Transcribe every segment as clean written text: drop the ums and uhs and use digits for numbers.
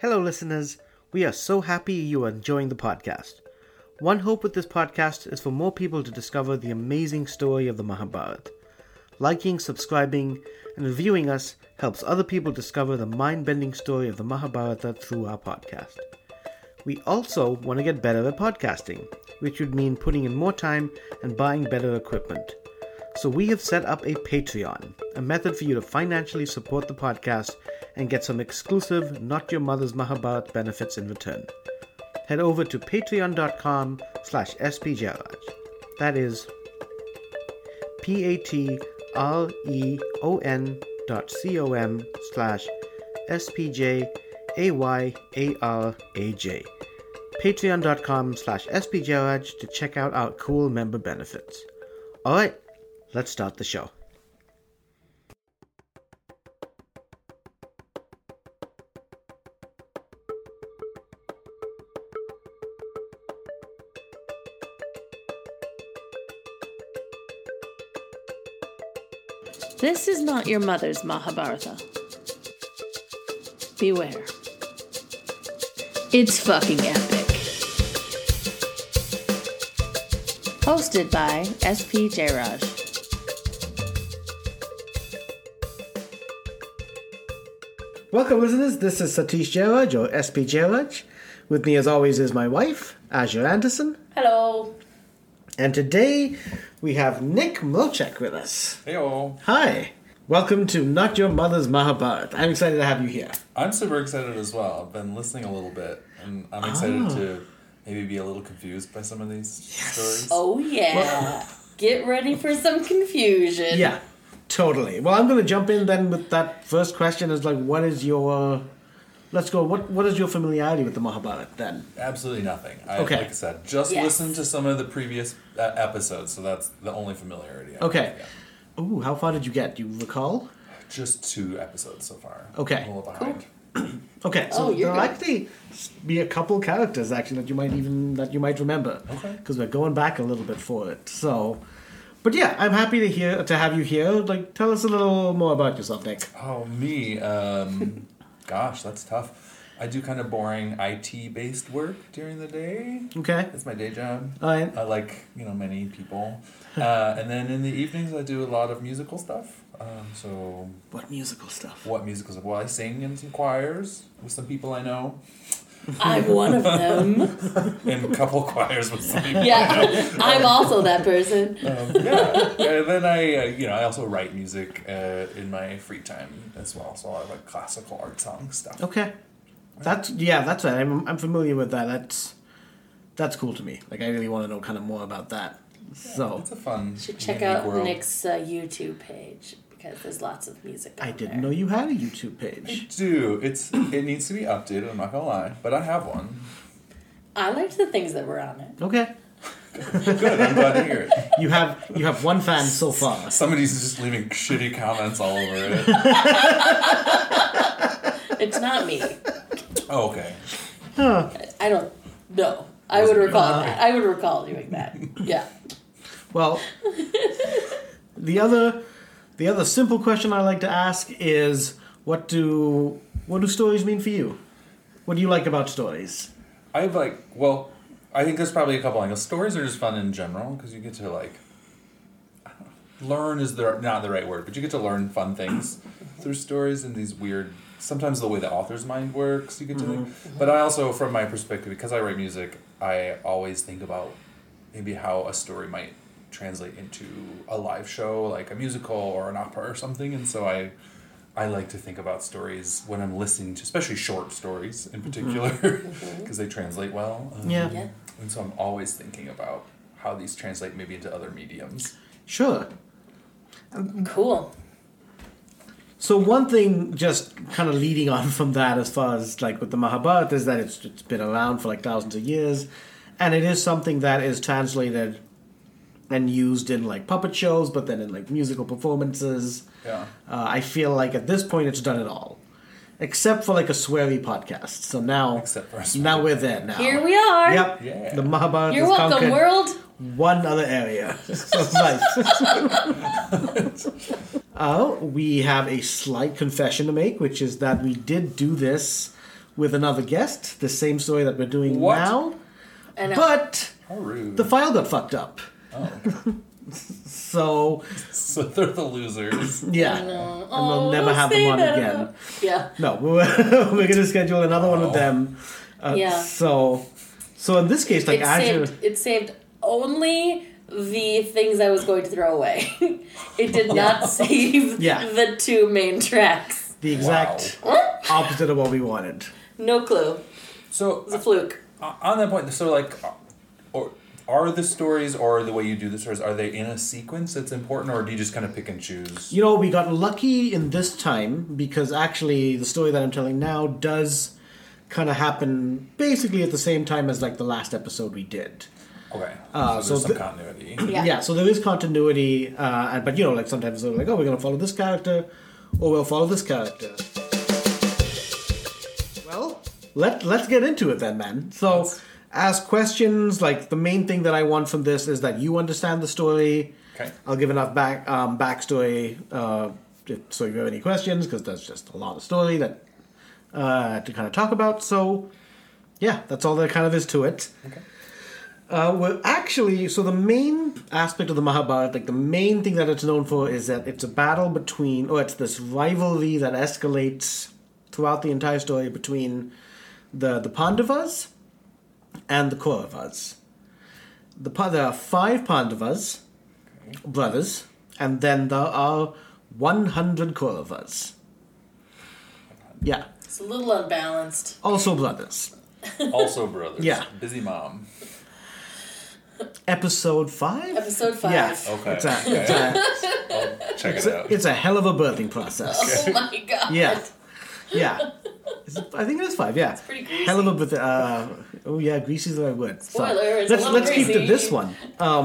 Hello, listeners. We are so happy you are enjoying the podcast. One hope with this podcast is for more people to discover the amazing story of the Mahabharata. Liking, subscribing, and reviewing us helps other people discover the mind-bending story of the Mahabharata through our podcast. We also want to get better at podcasting, which would mean putting in more time and buying better equipment. So we have set up a Patreon, a method for you to financially support the podcast and get some exclusive Not Your Mother's Mahabharata benefits in return. Head over to patreon.com/spjairaj. That is patreon.com/spjayraj. Patreon.com/spjairaj to check out our cool member benefits. Alright, let's start the show. This is not your mother's Mahabharata. Beware. It's fucking epic. Hosted by SP Jairaj. Welcome, listeners. This is Satish Jairaj, or SP Jairaj. With me, as always, is my wife, Azure Anderson. Hello. And today, we have Nick Milchek with us. Heyo. Hi. Welcome to Not Your Mother's Mahabharata. I'm excited to have you here. I'm super excited as well. I've been listening a little bit, and I'm excited to maybe be a little confused by some of these stories. Oh, yeah. Well, get ready for some confusion. Yeah, totally. Well, I'm going to jump in then with that first question is like, what is your... Let's go. What is your familiarity with the Mahabharata then? Absolutely nothing. Okay. Like I said, just listen to some of the previous episodes, so that's the only familiarity. Okay. Yeah. Ooh, how far did you get? Do you recall? Just 2 episodes so far. Okay. A little behind. Okay, so you're there'll good. actually be a couple characters actually that you might remember. Okay. Because we're going back a little bit for it. So, but yeah, I'm happy to have you here. Like, tell us a little more about yourself, Nick. Oh, me. Gosh, that's tough. I do kind of boring IT-based work during the day. Okay. That's my day job. All right. Like, many people. And then in the evenings, I do a lot of musical stuff. So What musical stuff? what musical stuff? Well, I sing in some choirs with some people I know. I'm one of them. In a couple choirs with some people. Yeah, I'm also that person. Yeah. And then I also write music in my free time as well. So I have like classical art song stuff. Okay. That's right. I'm familiar with that. That's cool to me. Like, I really want to know kind of more about that. So It's a fun. Should check unique out world. Nick's YouTube page because there's lots of music on I didn't there. know you had a YouTube I page. do. It needs to be updated. I'm not gonna lie, but I have one. I liked the things that were on it. Okay. Good. I'm glad to hear it. You have one fan so far. Somebody's just leaving shitty comments all over it. It's not me. Oh, okay. I don't know. I would recall that. I would recall doing that. Yeah. Well, the other simple question I like to ask is, what do stories mean for you? What do you like about stories? I think there's probably a couple angles. Stories are just fun in general because you get to learn is not the right word, but you get to learn fun things through stories and these weird. Sometimes the way the author's mind works, you get to think. But I also, from my perspective, because I write music, I always think about maybe how a story might translate into a live show, like a musical or an opera or something. And so I like to think about stories when I'm listening to, especially short stories in particular, because they translate well. Yeah. And so I'm always thinking about how these translate maybe into other mediums. Sure. Cool. So one thing, just kind of leading on from that, as far as like with the Mahabharata, is that it's been around for like thousands of years, and it is something that is translated and used in like puppet shows, but then in like musical performances. Yeah. I feel like at this point it's done it all, except for like a sweary podcast. So now, Except for a sweary. now we're there now. Here we are. Yep. Yeah. The Mahabharata You're has welcome, conquered world. one other area of life. We have a slight confession to make, which is that we did do this with another guest, the same story that we're doing What? now. I know. But How rude. the file got fucked up. Oh. So, So they're the losers. yeah. And we'll never have them on again. Yeah. No, we're going to schedule another one with them. Yeah. So in this case, like Azure... It saved only the things I was going to throw away. It did not save the 2 main tracks. The exact opposite of what we wanted. No clue. So It was a fluke. on that point, so like, or are the stories or the way you do the stories, are they in a sequence that's important, or do you just kind of pick and choose? You know, we got lucky in this time because actually the story that I'm telling now does kind of happen basically at the same time as like the last episode we did. Okay. So So there's some continuity. Yeah. So there is continuity, but you know, like sometimes they're like, oh, we're going to follow this character, or we'll follow this character. Well, let's get into it then, man. So, ask questions. Like the main thing that I want from this is that you understand the story. Okay. I'll give enough backstory so if you have any questions, because there's just a lot of story that to kind of talk about. So, yeah, that's all there kind of is to it. Okay. Well, actually, so the main aspect of the Mahabharata, like the main thing that it's known for is that it's a battle between, or it's this rivalry that escalates throughout the entire story between the Pandavas and the Kauravas. There are 5 Pandavas, brothers, and then there are 100 Kauravas. Yeah. It's a little unbalanced. Also brothers. Also brothers. Yeah. Busy mom. Episode 5? Episode 5. Yeah. Okay. I'll check it out. It's a hell of a birthing process. Oh my god. Yeah. Yeah. I think it is 5, yeah. It's pretty greasy. Hell of a bit. Oh, yeah, greasy is the right word. Spoiler, it's a little let's keep to greasy. this one.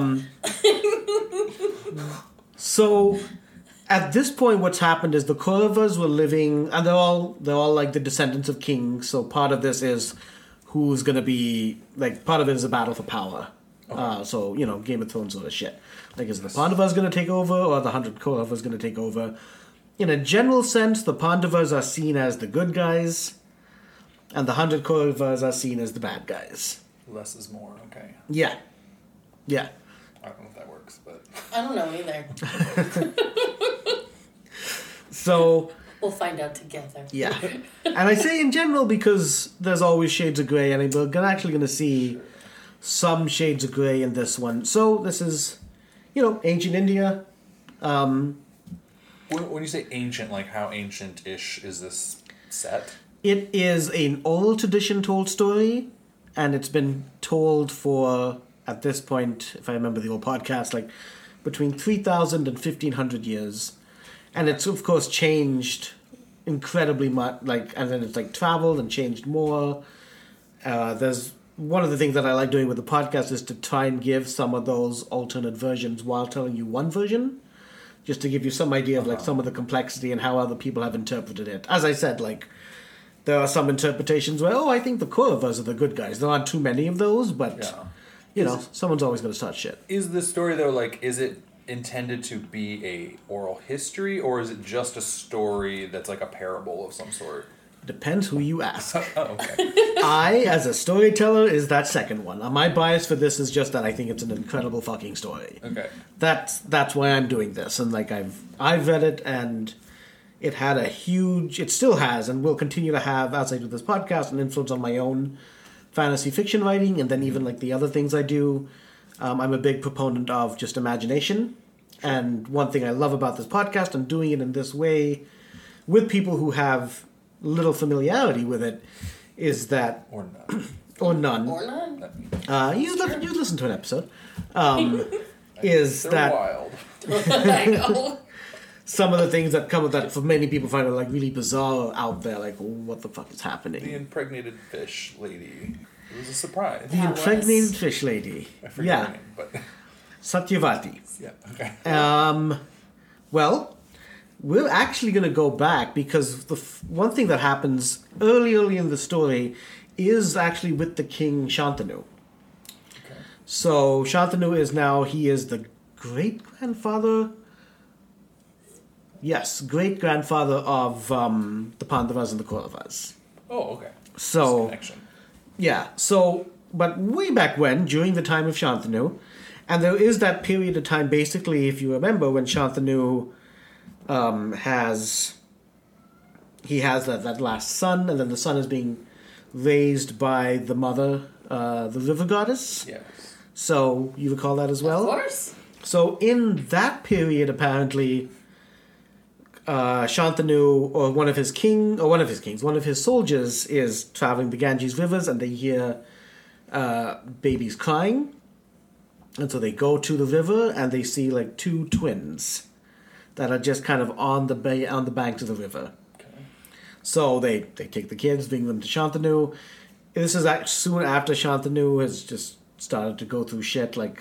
So, at this point, what's happened is the Kauravas were living, and they're all like the descendants of kings. So part of this is who's going to be like part of it is a battle for power. So you know, Game of Thrones sort of shit. Like, is the Pandavas going to take over, or the 100 Kauravas going to take over? In a general sense, the Pandavas are seen as the good guys, and the 100 Kauravas are seen as the bad guys. Less is more. Okay. Yeah. Yeah. I don't know if that works, but I don't know either. So, We'll find out together. yeah. And I say in general because there's always shades of grey, and we're actually going to see some shades of grey in this one. So, this is, you know, ancient India. when you say ancient, like how ancient-ish is this set? It is an oral tradition told story, and it's been told for, at this point, if I remember the old podcast, like between 3,000 and 1,500 years. And it's, of course, changed incredibly much, like, and then it's like traveled and changed more. There's one of the things that I like doing with the podcast is to try and give some of those alternate versions while telling you one version, just to give you some idea of like some of the complexity and how other people have interpreted it. As I said, like, there are some interpretations where, I think the Kauravas are the good guys. There aren't too many of those, but, you know, someone's always going to start shit. Is the story, though, like, is it intended to be a oral history, or is it just a story that's like a parable of some sort? Depends who you ask. Oh, okay. I, as a storyteller, is that second one. My bias for this is just that I think it's an incredible fucking story. Okay. That's why I'm doing this, and like I've read it, and it had it still has, and will continue to have, outside of this podcast, an influence on my own fantasy fiction writing, and then even like the other things I do. I'm a big proponent of just imagination, and one thing I love about this podcast and doing it in this way with people who have little familiarity with it is that Or none. or none. Or none. You listen to an episode. Is They're that wild. I know. some of the things that come with that for many people find it like really bizarre out there, like what the fuck is happening? The impregnated fish lady. It was a surprise. The impregnated fish lady. I forget her name, but Satyavati. yeah, okay. Well, we're actually going to go back because the one thing that happens early in the story is actually with the king Shantanu. Okay. So Shantanu is the great-grandfather. Yes, great-grandfather of the Pandavas and the Kauravas. Oh, okay. So, connection. yeah. So, but way back when, during the time of Shantanu, and there is that period of time, basically, if you remember, when Shantanu has that last son, and then the son is being raised by the mother, the river goddess. Yes. So you recall that as well? Of course. So in that period, apparently, Shantanu, or one of his soldiers, is traveling the Ganges rivers, and they hear babies crying, and so they go to the river, and they see like two twins that are just kind of on the banks of the river. So they take the kids, bring them to Shantanu. This is soon after Shantanu has just started to go through shit, like,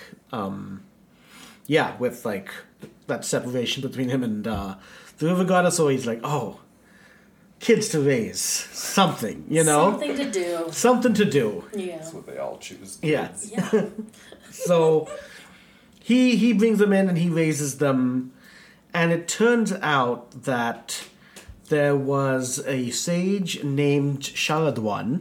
with like that separation between him and the river goddess. So he's like, oh, kids to raise, something, Something to do. Something to do. Yeah. That's what they all choose. Yeah. Yeah. So he brings them in and he raises them, and it turns out that there was a sage named Sharadwan.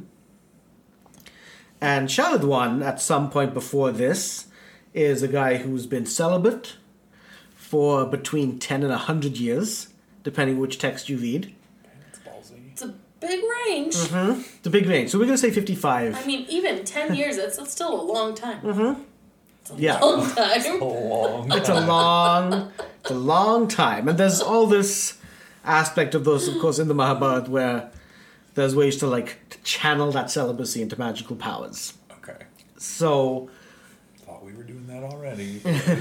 And Sharadwan, at some point before this, is a guy who's been celibate for between 10 and 100 years, depending which text you read. It's ballsy. It's a big range. Mm-hmm. It's a big range. So we're going to say 55. I mean, even 10 years, that's still a long time. Mm-hmm. It's a Yeah. long time. It's a long time. And there's all this aspect of those, of course, in the Mahabharata, where there's ways to channel that celibacy into magical powers. Okay. So Thought we were doing that already.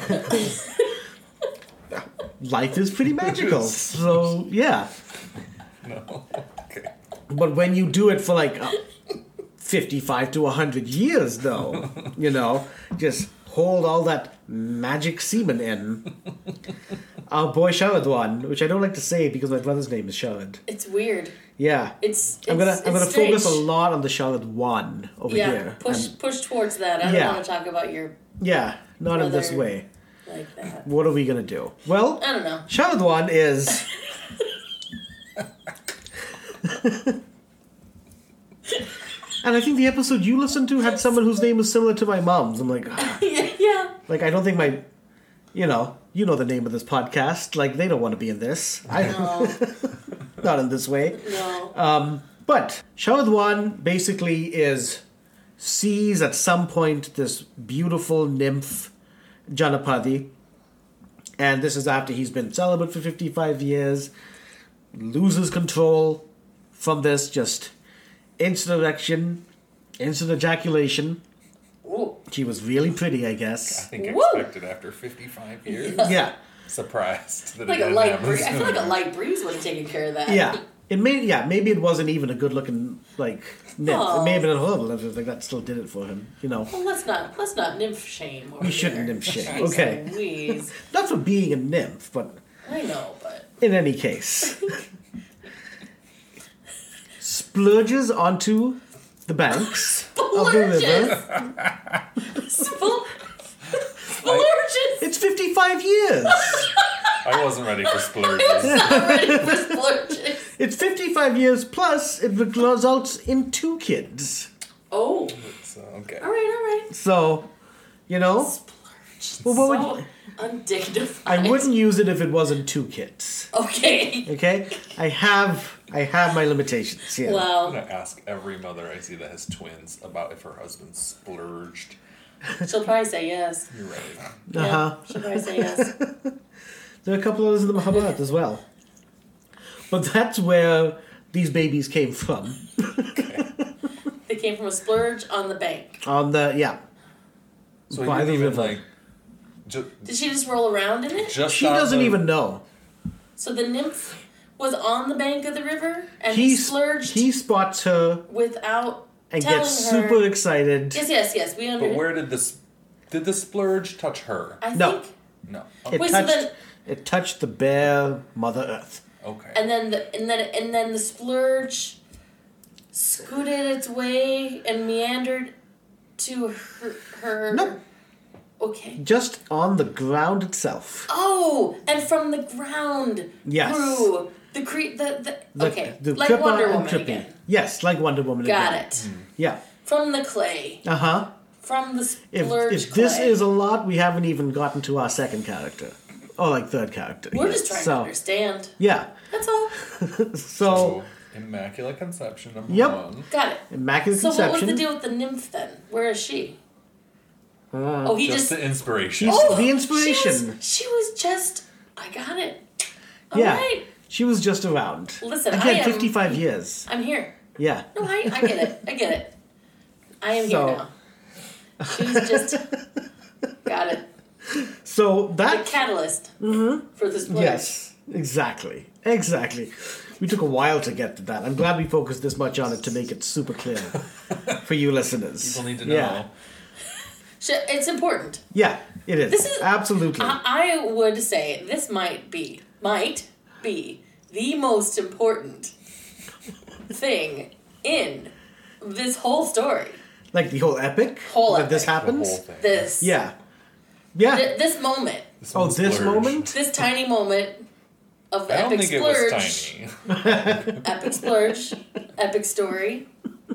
life is pretty magical. So yeah. No. Okay. But when you do it for 55 to 100 years, though, just hold all that magic semen in. Our boy Sharadwan, which I don't like to say because my brother's name is Sharad. It's weird. Yeah. I'm gonna focus a lot on the Sharadwan over here. Push towards that. I don't want to talk about your not in this way. like that. What are we gonna do? Well, I don't know. Sharadwan is and I think the episode you listened to had someone whose name was similar to my mom's. I'm like, Yeah. I don't think my, you know the name of this podcast. They don't want to be in this. No. Not in this way. No. But Sharadwan basically sees at some point this beautiful nymph, Janapati, and this is after he's been celibate for 55 years, loses control from this, just instant erection, instant ejaculation. Ooh. She was really pretty, I I guess. think Woo! expected after 55 years. Yeah. Surprised that Like it a didn't light happen breeze. I feel like a sooner. light breeze would have taken care of that. Yeah. Maybe it wasn't even a good looking nymph. Oh. It may have been a horrible nymph. That still did it for him. Well, let's not nymph shame. Over We shouldn't here. nymph shame. Jeez Okay. Louise. Not for being a nymph, but I know, but in any case. Splurges onto the banks of the river. Splurges. It's 55 years. I wasn't ready for splurges. Not ready for splurges. It's 55 years plus it results in 2 kids. Oh. So, okay. All right. So, Splurge. Well, what so would undignified. I wouldn't use it if it wasn't 2 kids. Okay. Okay? I have my limitations. Yeah. I'm Well, going to ask every mother I see that has twins about if her husband splurged. she'll probably say yes. You're right. Uh-huh. Yeah, she'll probably say yes. There are a couple others in the Mahabharata as well. But that's where these babies came from. They came from a splurge on the bank. On the, yeah. So By he didn't the even river. Did she just roll around in it? just She on doesn't the- even know. So the nymph was on the bank of the river and he splurged He spots her without and telling gets her. super excited. Yes. We But understand. where did the splurge touch her? I No. think. No. It Wait, so touched. then- It touched the bare Mother Earth. Okay. And then the splurge scooted its way and meandered to her. Nope. Okay. Just on the ground itself. Oh, and from the ground Yes. grew Okay, the like Kripa Wonder and Woman Trippy. again. Yes, like Wonder Woman Got again. it. Yeah. From the clay. Uh-huh. From the If splurge this clay. is a lot, we haven't even gotten to our second character. Or like third character. We're yet. just trying to understand. Yeah. That's all. So Immaculate Conception number Yep. 1. Got it. Immaculate So Conception. what was the deal with the nymph then? Where is she? He Just just the inspiration. the inspiration. She was just. I got it. All Yeah. right. She was just around. Listen, Again, I am- 55 years. I'm here. Yeah. No, I get it. I get it. I am So- here now. She's just. Got it. So The that catalyst for the splurge. yes, exactly. We took a while to get to that. I'm glad we focused this much on it to make it super clear for you listeners. People need to know. Yeah, It's important. yeah, it is. This is Absolutely. I would say this might be the most important thing in this whole story. Like the whole epic Whole that this epic. The happens. whole thing. This Yeah, yeah. this moment, Oh, this splurge. moment. this tiny moment of the I don't epic think splurge, it was tiny. epic splurge, epic story.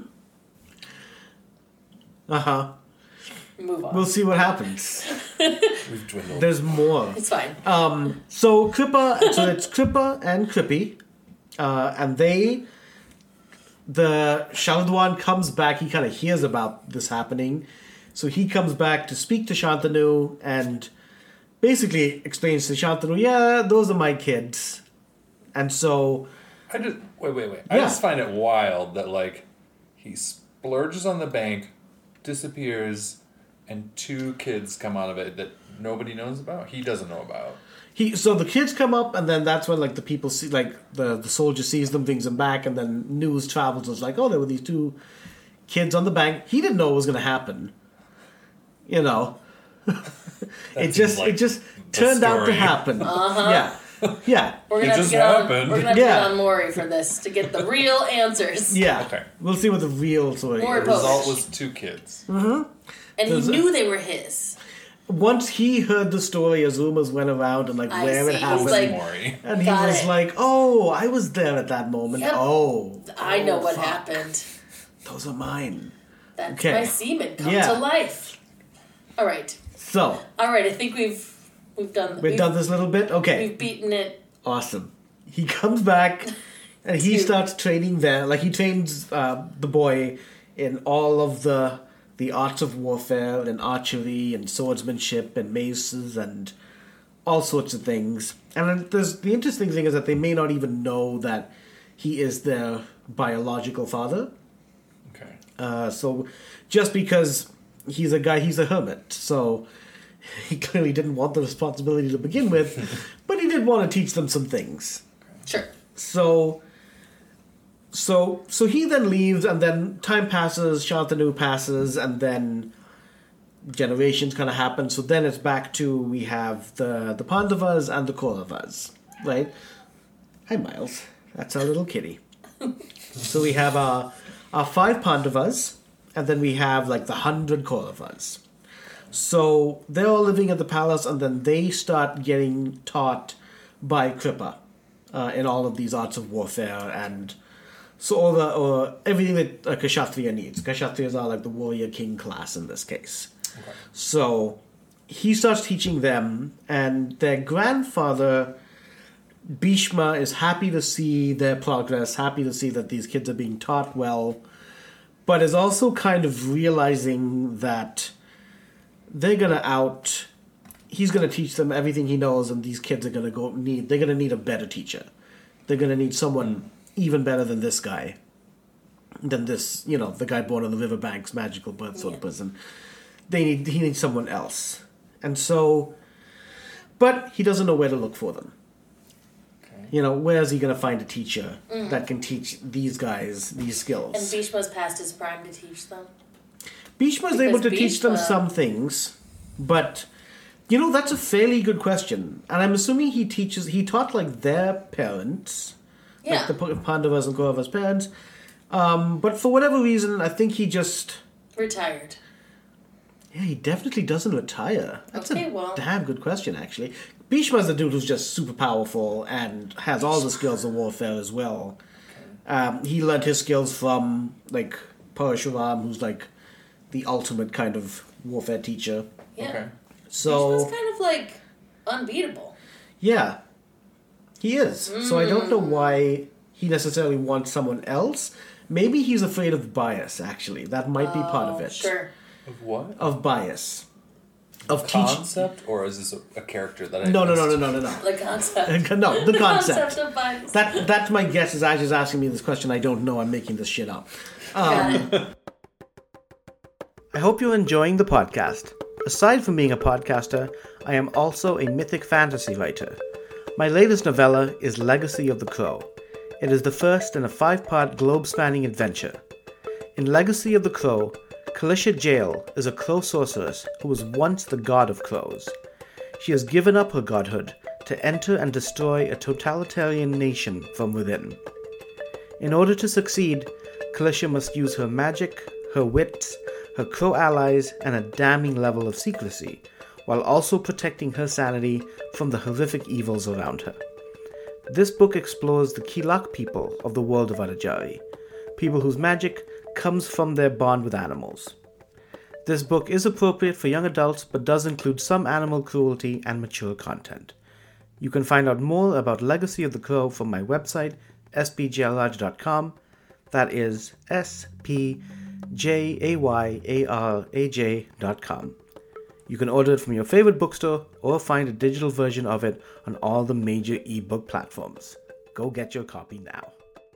Uh-huh. Move on. We'll see what happens. We've dwindled. There's more. It's fine. So it's Kripa and Krippy, and the Shaladwan comes back. He kind of hears about this happening, so he comes back to speak to Shantanu and basically explains to Shantanu, "Yeah, those are my kids," and so Wait. I Yeah. just find it wild that like he splurges on the bank, disappears, and 2 kids come out of it that nobody knows about. He doesn't know about. So the kids come up, and then that's when like the people see, like the soldier sees them, brings them back, and then news travels. It's like, oh, there were these 2 kids on the bank. He didn't know it was going to happen. You know, it seems just like turned out to story. happen. Yeah, yeah, We're gonna It have just to get on. happened. We're gonna have to Yeah. get on Maury for this to get the real answers. yeah. Okay. We'll see what the real story More is. The result Polish. was 2 kids. And There's he a- knew they were his. Once he heard the story, as rumors went around and like I where see. it He's happened, like, Maury. and he Got was it. like, "Oh, I was there at that moment. Yep. Oh, I know what fuck. happened. Those are mine." That's Okay. my semen come Yeah. to life. All right. So I think we've done. we've done this little bit. Okay. We've beaten it. Awesome. He comes back and he Dude. starts training there. Like he trains the boy in all of the arts of warfare and archery and swordsmanship and maces and all sorts of things. And then the interesting thing is that they may not even know that he is their biological father. Okay. So just because he's a hermit, so he clearly didn't want the responsibility to begin with, but he did want to teach them some things. Sure. So he then leaves, and then time passes, Shantanu passes, and then generations kind of happen. So then it's back to we have the Pandavas and the Kauravas, right? Hi, Miles. That's our little kitty. So we have our 5 Pandavas, and then we have like the 100 Kauravas. So they're all living at the palace, and then they start getting taught by Kripa in all of these arts of warfare and so all everything that a Kshatriya needs. Kshatriyas are like the warrior king class in this case. Okay. So he starts teaching them, and their grandfather Bhishma is happy to see their progress, happy to see that these kids are being taught well, but is also kind of realizing that they're he's gonna teach them everything he knows, and these kids are gonna they're gonna need a better teacher. They're gonna need someone even better than this guy. Than this, the guy born on the riverbanks, magical birth sort of person. He needs someone else. And so, but he doesn't know where to look for them. Okay. Where is he going to find a teacher that can teach these guys these skills? And Bhishma's past his prime to teach them. Bhishma's Because able to teach them Bhishma- some things, but that's a fairly good question. And I'm assuming he taught like their parents, Yeah. like the Pandavas and Kauravas' parents. But for whatever reason, I think he just Retired. Yeah, he definitely doesn't retire. That's a damn good question, actually. Bhishma's the dude who's just super powerful and has all the skills of warfare as well. He learned his skills from, like, Parashuram, who's, like, the ultimate kind of warfare teacher. Yeah. Okay. So Bhishma's kind of, like, unbeatable. Yeah. He is. So I don't know why he necessarily wants someone else. Maybe he's afraid of bias, actually. That might be part of it. Sure. Of what? Of bias. Of concept, or is this a character that I No. The concept. No, the concept. Concept of bias. That's my guess. Is Ash is asking me this question. I don't know. I'm making this shit up. I hope you're enjoying the podcast. Aside from being a podcaster, I am also a mythic fantasy writer. My latest novella is Legacy of the Crow. It is the first in a 5-part globe-spanning adventure. In Legacy of the Crow, Kalisha Jail is a crow sorceress who was once the god of crows. She has given up her godhood to enter and destroy a totalitarian nation from within. In order to succeed, Kalisha must use her magic, her wits, her crow allies, and a damning level of secrecy, while also protecting her sanity from the horrific evils around her. This book explores the Kilak people of the world of Adajari, people whose magic comes from their bond with animals. This book is appropriate for young adults but does include some animal cruelty and mature content. You can find out more about Legacy of the Crow from my website, spjayraj.com. That is spjayraj.com. You can order it from your favorite bookstore or find a digital version of it on all the major ebook platforms. Go get your copy now.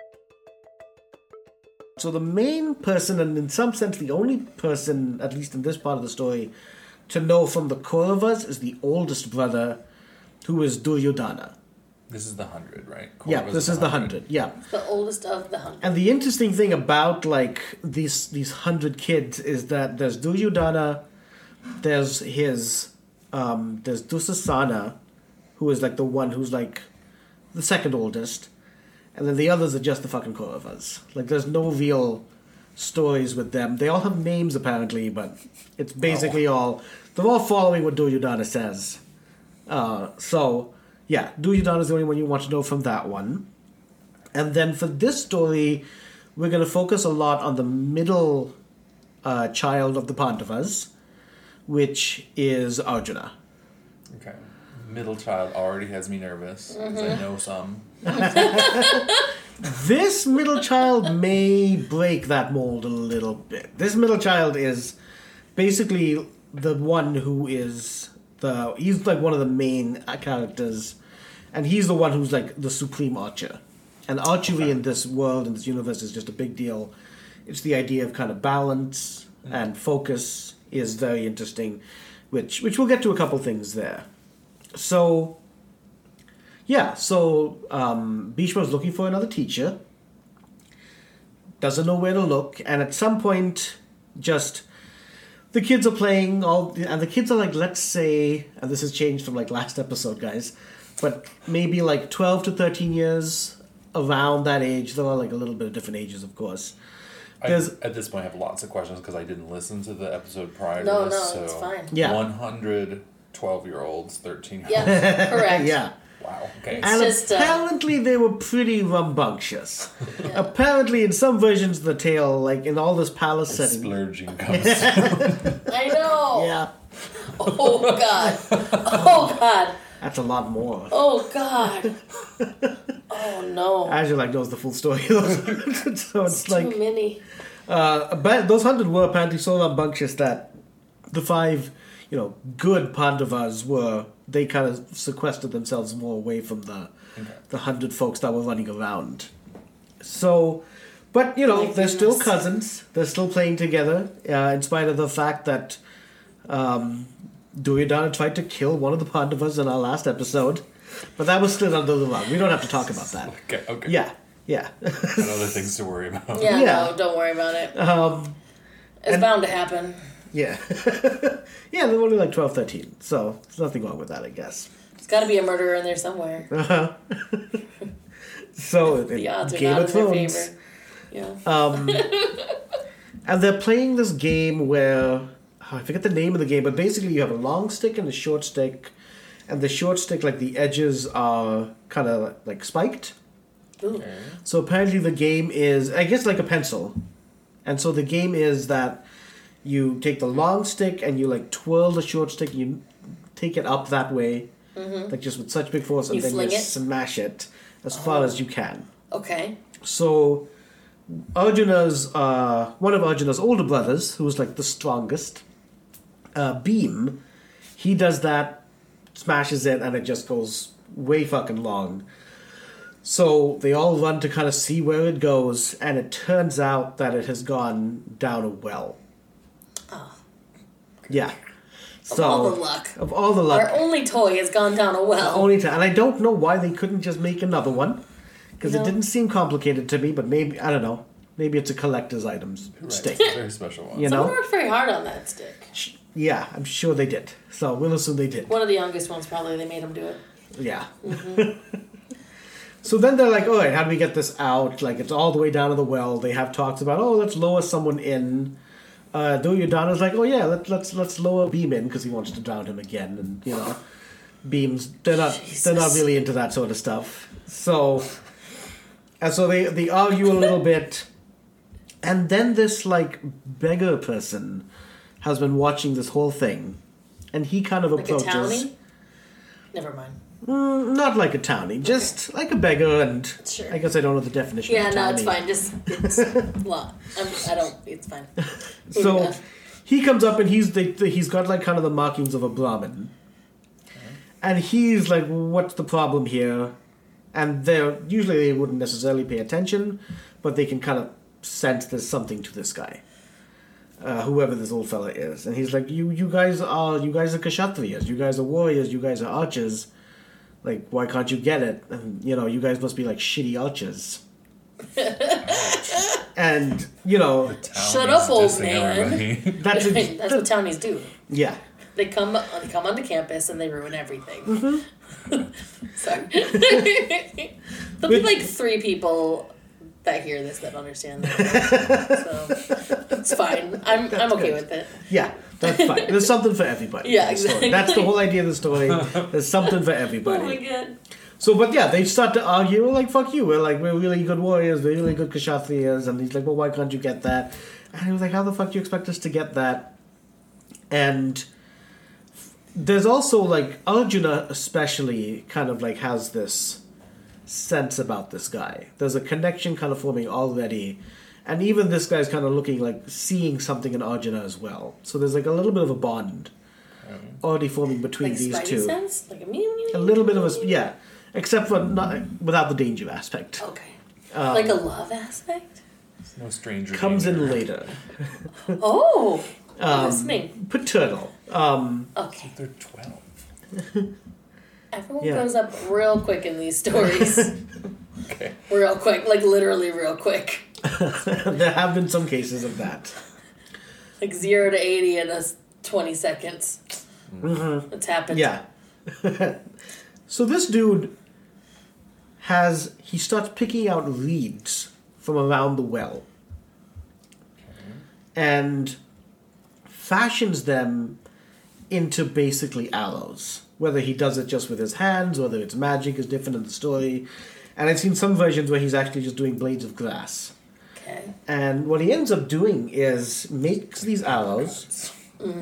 So the main person, and in some sense the only person, at least in this part of the story, to know from the Kauravas is the oldest brother, who is Duryodhana. This is the 100, right? Yeah, this is the 100. Yeah, the oldest of the 100. And the interesting thing about like these 100 kids is that there's Duryodhana, there's Dusasana, who is like the one who's like the second oldest, and then the others are just the fucking Kauravas. Like there's no real stories with them. They all have names apparently, but it's basically they're all following what Duryodhana says. So yeah, Duryodhana is the only one you want to know from that one. And then for this story, we're going to focus a lot on the middle child of the Pandavas, which is Arjuna. Okay. Middle child already has me nervous, because I know some. This middle child may break that mold a little bit. This middle child is basically the one who is he's like one of the main characters, and he's the one who's like the supreme archer. And archery in this world, in this universe, is just a big deal. It's the idea of kind of balance and focus is very interesting, which we'll get to a couple things there. So, yeah, Bhishma's looking for another teacher, doesn't know where to look, and at some point, just the kids are playing and the kids are like, let's say, and this has changed from like last episode, guys, but maybe like 12 to 13 years, around that age. There are like a little bit of different ages, of course. At this point, I have lots of questions because I didn't listen to the episode prior to this. No, it's fine. Yeah. 100 12-year-olds, 13-year-olds. Yeah, correct. Yeah. Wow, okay. And apparently they were pretty rambunctious. Yeah. Apparently in some versions of the tale, like in all this palace setting. Splurging comes down. I know. Yeah. Oh, God. Oh, God. That's a lot more. Oh, God. Oh, no. Azure knows the full story. So it's like too many. But those 100 were apparently so rambunctious that the 5, good Pandavas they kind of sequestered themselves more away from the 100 folks that were running around. So, but they're still cousins. They're still playing together, in spite of the fact that Duryodhana tried to kill one of the Pandavas in our last episode. But that was still under the rug. We don't have to talk about that. Okay. Yeah. And other things to worry about. Yeah, no, don't worry about it. It's bound to happen. Yeah. Yeah, they're only like 12, 13. So there's nothing wrong with that, I guess. There's got to be a murderer in there somewhere. So the odds are Game not of in Thrones. their favor. Yeah. And they're playing this game where I forget the name of the game, but basically you have a long stick and a short stick, and the short stick, like the edges are kind of like spiked. Ooh. So apparently the game is, I guess, like a pencil. And so the game is that you take the long stick and you like twirl the short stick, you take it up that way, like just with such big force, and then you smash it as far as you can. Okay. So Arjuna's, one of Arjuna's older brothers, who's like the strongest, Bhim, he does that, smashes it, and it just goes way fucking long. So they all run to kind of see where it goes, and it turns out that it has gone down a well. Oh. Yeah. Of all the luck. Of all the luck. Our only toy has gone down a well. And I don't know why they couldn't just make another one. Because it didn't seem complicated to me, but maybe, I don't know. Maybe it's a collector's items stick. It's a very special one. You know? Someone worked very hard on that stick. Yeah, I'm sure they did. So we'll assume they did. One of the youngest ones, probably, they made him do it. Yeah. So then they're like, all right, how do we get this out? Like, it's all the way down to the well. They have talks about, let's lower someone in. Duryodhana's like, oh yeah, let's lower Bhim in because he wants to drown him again. And, you know, Bhim's, they're not really into that sort of stuff. So, and so they argue a little bit. And then this, like, beggar person has been watching this whole thing. And he kind of approaches. Like a townie? Never mind. Not like a townie, just like a beggar, and sure. I guess I don't know the definition of a townie. Yeah, no, it's fine. It's fine. So he comes up and he's got like kind of the markings of a Brahmin. And he's like, what's the problem here? And usually they wouldn't necessarily pay attention, but they can kind of sense there's something to this guy. Whoever this old fella is. And he's like, you guys are Kshatriyas, you guys are warriors, you guys are archers. Like, why can't you get it? And, you know, you guys must be like shitty archers. And, you know... Shut up, old man. That's what townies do. Yeah. They come onto campus and they ruin everything. Mm-hmm. Sorry. There'll be like 3 people that hear this that understand that. So it's fine. I'm okay with it. Yeah, that's fine. There's something for everybody. Yeah, exactly. That's the whole idea of the story. There's something for everybody. Oh my god. So, but yeah, they start to argue. We're like, fuck you. We're really good warriors. We're really good Kshatriyas. And he's like, well, why can't you get that? And he was like, how the fuck do you expect us to get that? And there's also, like, Arjuna especially kind of, like, has this sense about this guy. There's a connection kind of forming already. And even this guy's kind of looking, like, seeing something in Arjuna as well. So there's, like, a little bit of a bond already forming between like these Spidey two. Sense? Like a little bit of a... Yeah. Except for without the danger aspect. Okay. Like a love aspect? It's no stranger. Comes in later. Oh! Listening. Paternal. Okay. They're 12. Everyone grows up real quick in these stories. Okay. Real quick. Like, literally real quick. There have been some cases of that. Like 0 to 80 in 20 seconds. Mm-hmm. It's happened. Yeah. So this dude he starts picking out reeds from around the well. And fashions them into basically arrows. Whether he does it just with his hands, whether it's magic is different in the story. And I've seen some versions where he's actually just doing blades of grass. Okay. And what he ends up doing is makes these arrows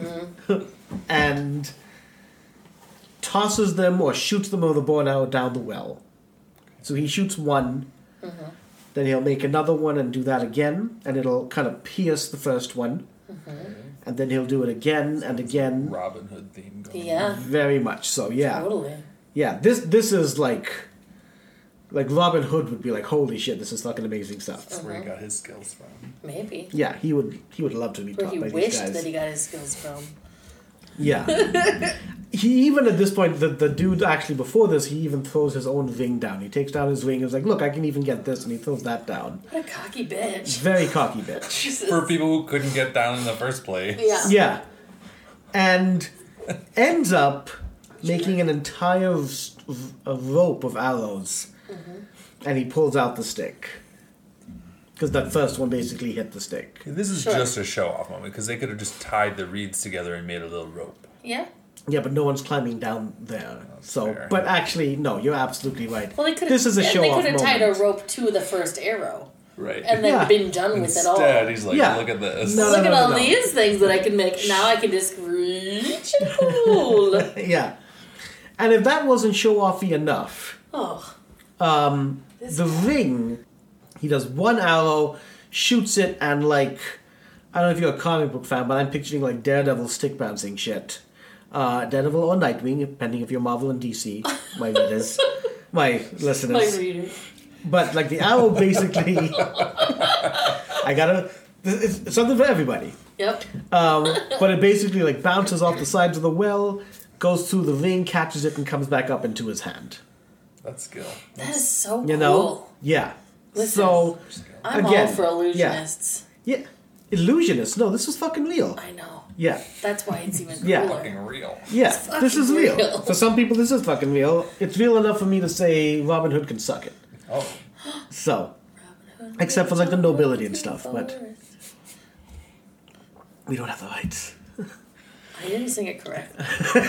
and tosses them or shoots them with a bow and arrow down the well. So he shoots one, then he'll make another one and do that again, and it'll kind of pierce the first one. And then he'll do it again and again. Robin Hood theme going on. Yeah. Very much so, yeah. Totally. Yeah, this is like Robin Hood would be like, holy shit, this is fucking amazing stuff. That's where he got his skills from. Maybe. Yeah, he would love to be Where taught he by these wished guys. that he got his skills from. Yeah. He even at this point, the dude actually before this, he even throws his own ring down. He takes down his ring and is like, look, I can even get this, and he throws that down. What a cocky bitch. Very cocky bitch. Jesus. For people who couldn't get down in the first place. Yeah. Yeah. And ends up making an entire rope of arrows. And he pulls out the stick. because that first one basically hit the stick. This is Sure. just a show-off moment because they could have just tied the reeds together and made a little rope. Yeah. Yeah, but no one's climbing down there. So, fair. but actually, no, you're absolutely right. Well, they could. This is a show They off could have moment. tied a rope to the first arrow Right. and then Yeah. been done with it all. Instead, he's like, Yeah. look at this. No. Look at all these things that I can make. Now I can just reach and pull. Yeah, and if that wasn't show-offy enough, Oh. the ring, he does one arrow, shoots it, and like, I don't know if you're a comic book fan, but I'm picturing like Daredevil stick bouncing shit. Daredevil or Nightwing, depending if you're Marvel and DC, my readers, my listeners. My reader. But like the arrow basically, it's something for everybody. Yep. But it basically like bounces off the sides of the well, goes through the ring, catches it, and comes back up into his hand. That's skill. That is so You know? cool. Yeah. Listen, So I'm again, all for illusionists. yeah, illusionist. No, this was fucking real. I know. Yeah. That's why it's even Yeah. cooler. Fucking real. Yeah, this is fucking real. real. For some people, this is fucking real. It's real enough for me to say Robin Hood can suck it. Oh. So, except for like the nobility and stuff, but we don't have the rights. I didn't sing it correctly.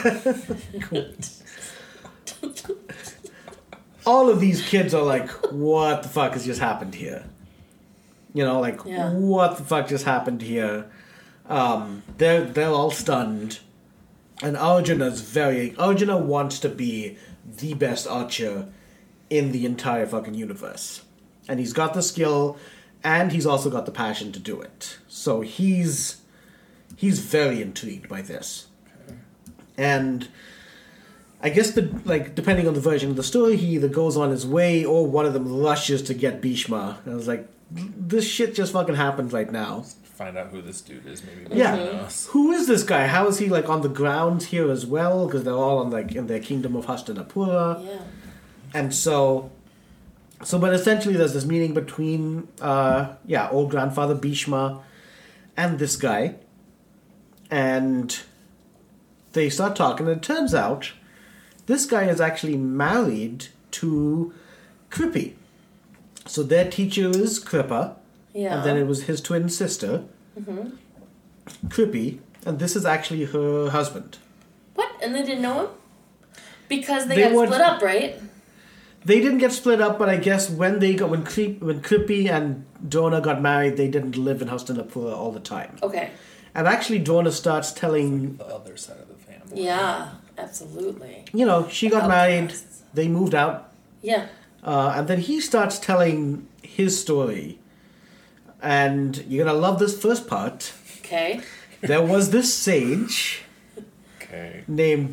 All of these kids are like, what the fuck has just happened here? You know, like, Yeah. what the fuck just happened here? They're all stunned. And Arjuna wants to be the best archer in the entire fucking universe. And he's got the skill, and he's also got the passion to do it. So he's very intrigued by this. And I guess depending on the version of the story, he either goes on his way or one of them rushes to get Bhishma. And I was like, this shit just fucking happened right now. Find out who this dude is, maybe. Yeah. Us. Who is this guy? How is he like on the ground here as well? Because they're all on like in their kingdom of Hastinapura. Yeah. And but essentially there's this meeting between old grandfather Bhishma and this guy. And they start talking, and it turns out this guy is actually married to Kripi. So their teacher is Kripa, Yeah. and then it was his twin sister, Kripi, and this is actually her husband. What? And they didn't know him? Because they They got would- split up, right? They didn't get split up, but I guess when Kripi and Drona got married, they didn't live in Hastinapura all the time. Okay. And actually, Drona starts telling, The other side of the family. Yeah, absolutely. she got married, Outcasts. they moved out, Yeah. and then he starts telling his story. And you're gonna love this first part. Okay. There was this sage Okay. named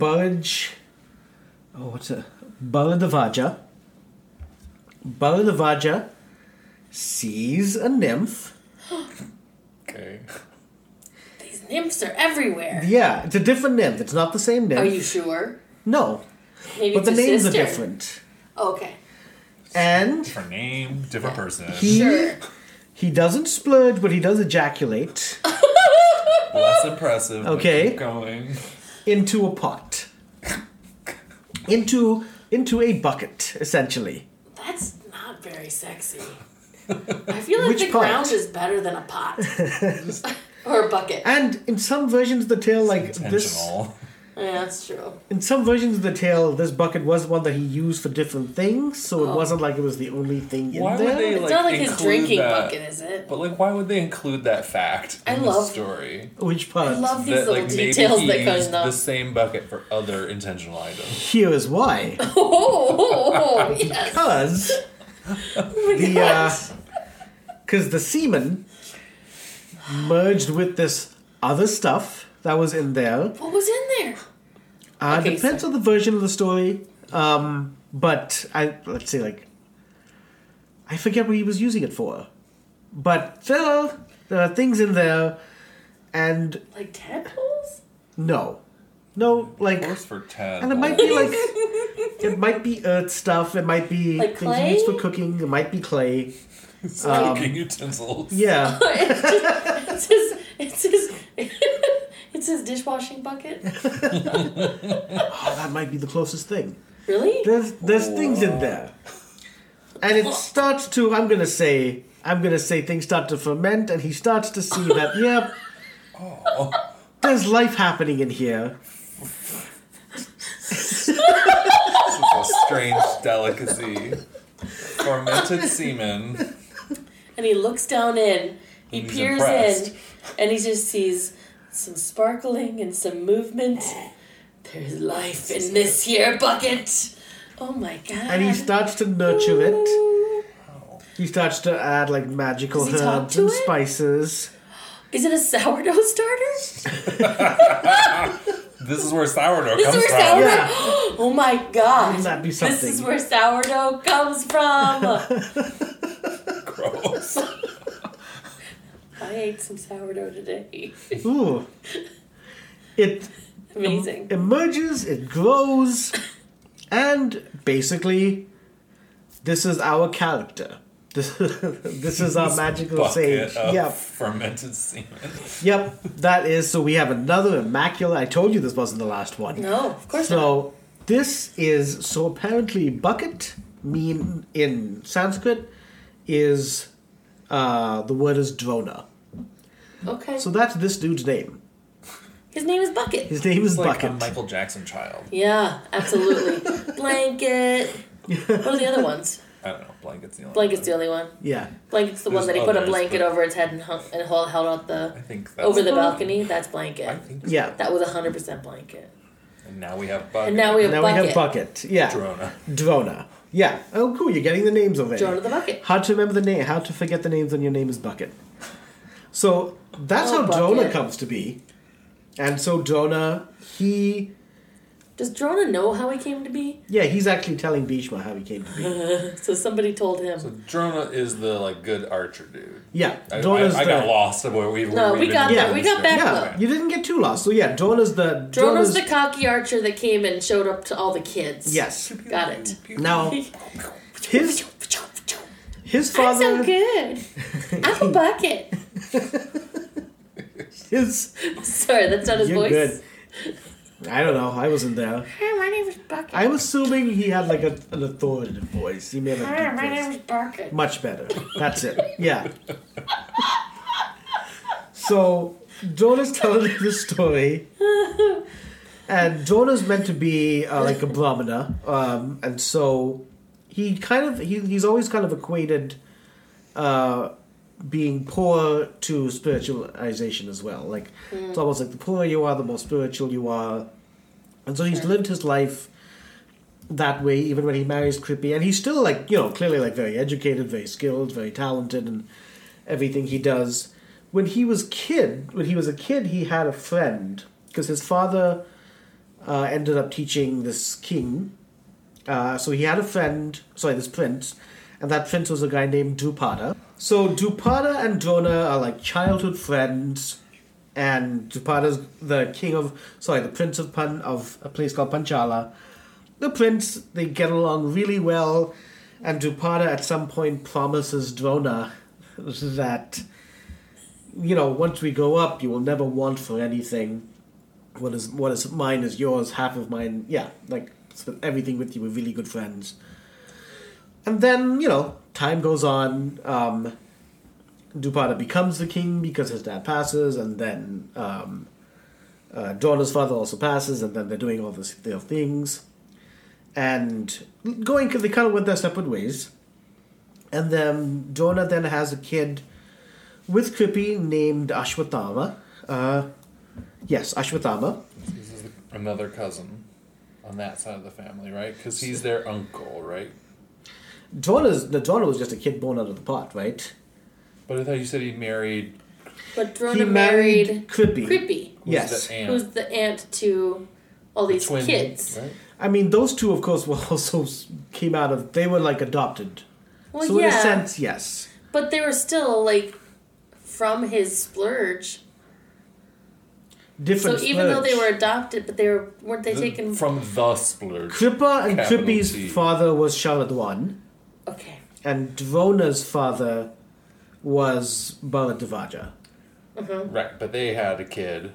Baladavaja. Baladavaja sees a nymph. Okay. These nymphs are everywhere. Yeah, it's a different nymph. It's not the same nymph. Are you sure? No, Maybe but it's the a names sister. are different. Okay. And Different name, different person. Sure. he doesn't splurge, but he does ejaculate Less impressive. but Okay. Keep going. into a pot. into a bucket, essentially. That's not very sexy. I feel like Which the part? ground is better than a pot. Or a bucket. And in some versions of the tale, like this, Intentional. Yeah, that's true. in some versions of the tale, this bucket was one that he used for different things, so it wasn't like it was the only thing in Why would there. they, It's like, not like his include drinking that? bucket, is it? But like, why would they include that fact I in love- the story? Which part? I love these That little like maybe details he that used kind the of. same bucket for other intentional items. Here is why. Oh, yes. Because Oh my gosh. because the semen merged with this other stuff that was in there. What was in there? Okay, Depends so- on the version of the story. But I forget what he was using it for. But there are things in there, and Like tadpoles? no, Of like, course, for 10. and it might be like, it might be earth stuff. It might be Like things you use clay? for cooking. It might be clay. cooking utensils. Yeah. It's his dishwashing bucket. Oh, that might be the closest thing. Really? There's things in there. And it starts to, I'm going to say, I'm going to say things start to ferment, and he starts to see that, yep, there's life happening in here. This is a strange delicacy. Fermented semen. And he looks down in. He He's peers impressed. in, and he just sees some sparkling and some movement. There's life in this here bucket. Oh my god! And he starts to nurture it. Ooh. He starts to add like magical Does he talk herbs to and it? spices. Is it a sourdough starter? This is where sourdough This comes is where from. sourdough. Yeah. Oh my god! Wouldn't that be something? This is where sourdough comes from. Gross. I ate some sourdough today. Ooh. It Amazing. emerges, it grows, and basically, this is our character. This is our magical Bucket sage. of Yep. fermented semen. Yep. That is, so we have another immaculate. I told you this wasn't the last one. No, of course not. So this is, so apparently bucket mean in Sanskrit is, the word is drona. Okay. So that's this dude's name. His name is Bucket. His name is It's like Bucket. a Michael Jackson child. Yeah, absolutely. Blanket. What are the other ones? I don't know. Blanket's the only Blanket's one. the only one. Yeah. Blanket's the There's one that he put a others, blanket but- over its head and held out the I think that's over the balcony. That's Blanket. I think so. Yeah. That was 100% Blanket. And now we have Bucket. And now we have Now Bucket. we have Bucket. Yeah. Drona. Drona. Yeah. Oh, cool. You're getting the names already. Drona the Bucket. How to remember the name? How to forget the names when your name is Bucket. So that's Oh, how Drona Bucket. comes to be. And so Drona, he... Does Drona know how he came to be? Yeah, he's actually telling Bhishma how he came to be. So somebody told him. So Drona is the like good archer dude. Yeah. I Drona's got the... lost of where we were. No, we got there. We got back Yeah, you didn't get too lost. So yeah, Drona's the... Drona's the cocky archer that came and showed up to all the kids. Yes. Got it. Now, his I'm father... so good. I'm a bucket. His... Sorry, that's not his You're voice. good. I don't know. I wasn't there. Hi, my name is Bucket. I'm assuming he had like an authoritative voice. He made a Hi, deep my name voice. is Bucket. Much better. That's it. Yeah. So Jonah's telling the story, and Jonah's meant to be like a brahmana, and so he's always kind of equated being poor to spiritualization as well. Like it's almost like the poorer you are, the more spiritual you are, and so he's lived his life that way even when he marries Krippy, and he's still like clearly like very educated, very skilled, very talented, and everything he does. When he was a kid, he had a friend because his father ended up teaching this king. So he had a friend, this prince, and that prince was a guy named Drupada. So Drupada and Drona are like childhood friends, and Drupada's the prince of a place called Panchala. The prince, they get along really well, and Drupada at some point promises Drona that, once we grow up, you will never want for anything. What is mine is yours, half of mine, spend everything with you. We're really good friends. And then, time goes on. Drupada becomes the king because his dad passes, and then Drona's father also passes, and then they're doing all their things. And they kind of went their separate ways. And then Drona then has a kid with Krippy named Ashwatthama. Yes, Ashwatthama. This is another cousin on that side of the family, right? Because he's their uncle, right? Drona was just a kid born out of the pot, right? But I thought you said he married. But He Drona married married Krippy. Krippy, who's Yes. the aunt, who's the aunt to all the these twin, kids. right? I mean, those two, of course, were also came out of... They were, like, adopted. Well, So yeah, in a sense, yes. but they were still like from his splurge. Different So even though they splurge. were adopted, but weren't they taken? From the splurge. Kripa and Capital Krippy's T. father was Shaladwan, Okay. and Drona's father was Bharadvaja. Right, but they had a kid,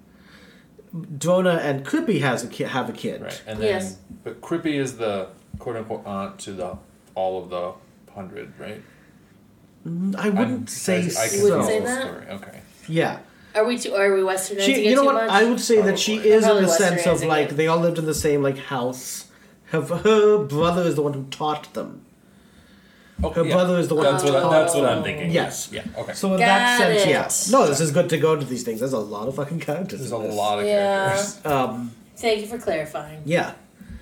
Drona and Krippy have a kid. right? And then, Yes. but Krippy is the quote unquote aunt to all of the 100, right? I wouldn't say I so. can Wouldn't say tell the that? story. Okay. Yeah. Are we westernizing it You know too what? much? I would say that she Probably. is in Probably the sense of westernizing like it. they all lived in the same like house. Her brother is the one who taught them. Oh, Her brother is the one That's who what taught that's what them. I'm thinking. Yes. Yeah. Okay. So in Got that sense, it. yeah. No, this is good to go into these things. There's a lot of fucking characters. There's in a this. lot of Yeah. characters. Thank you for clarifying. Yeah.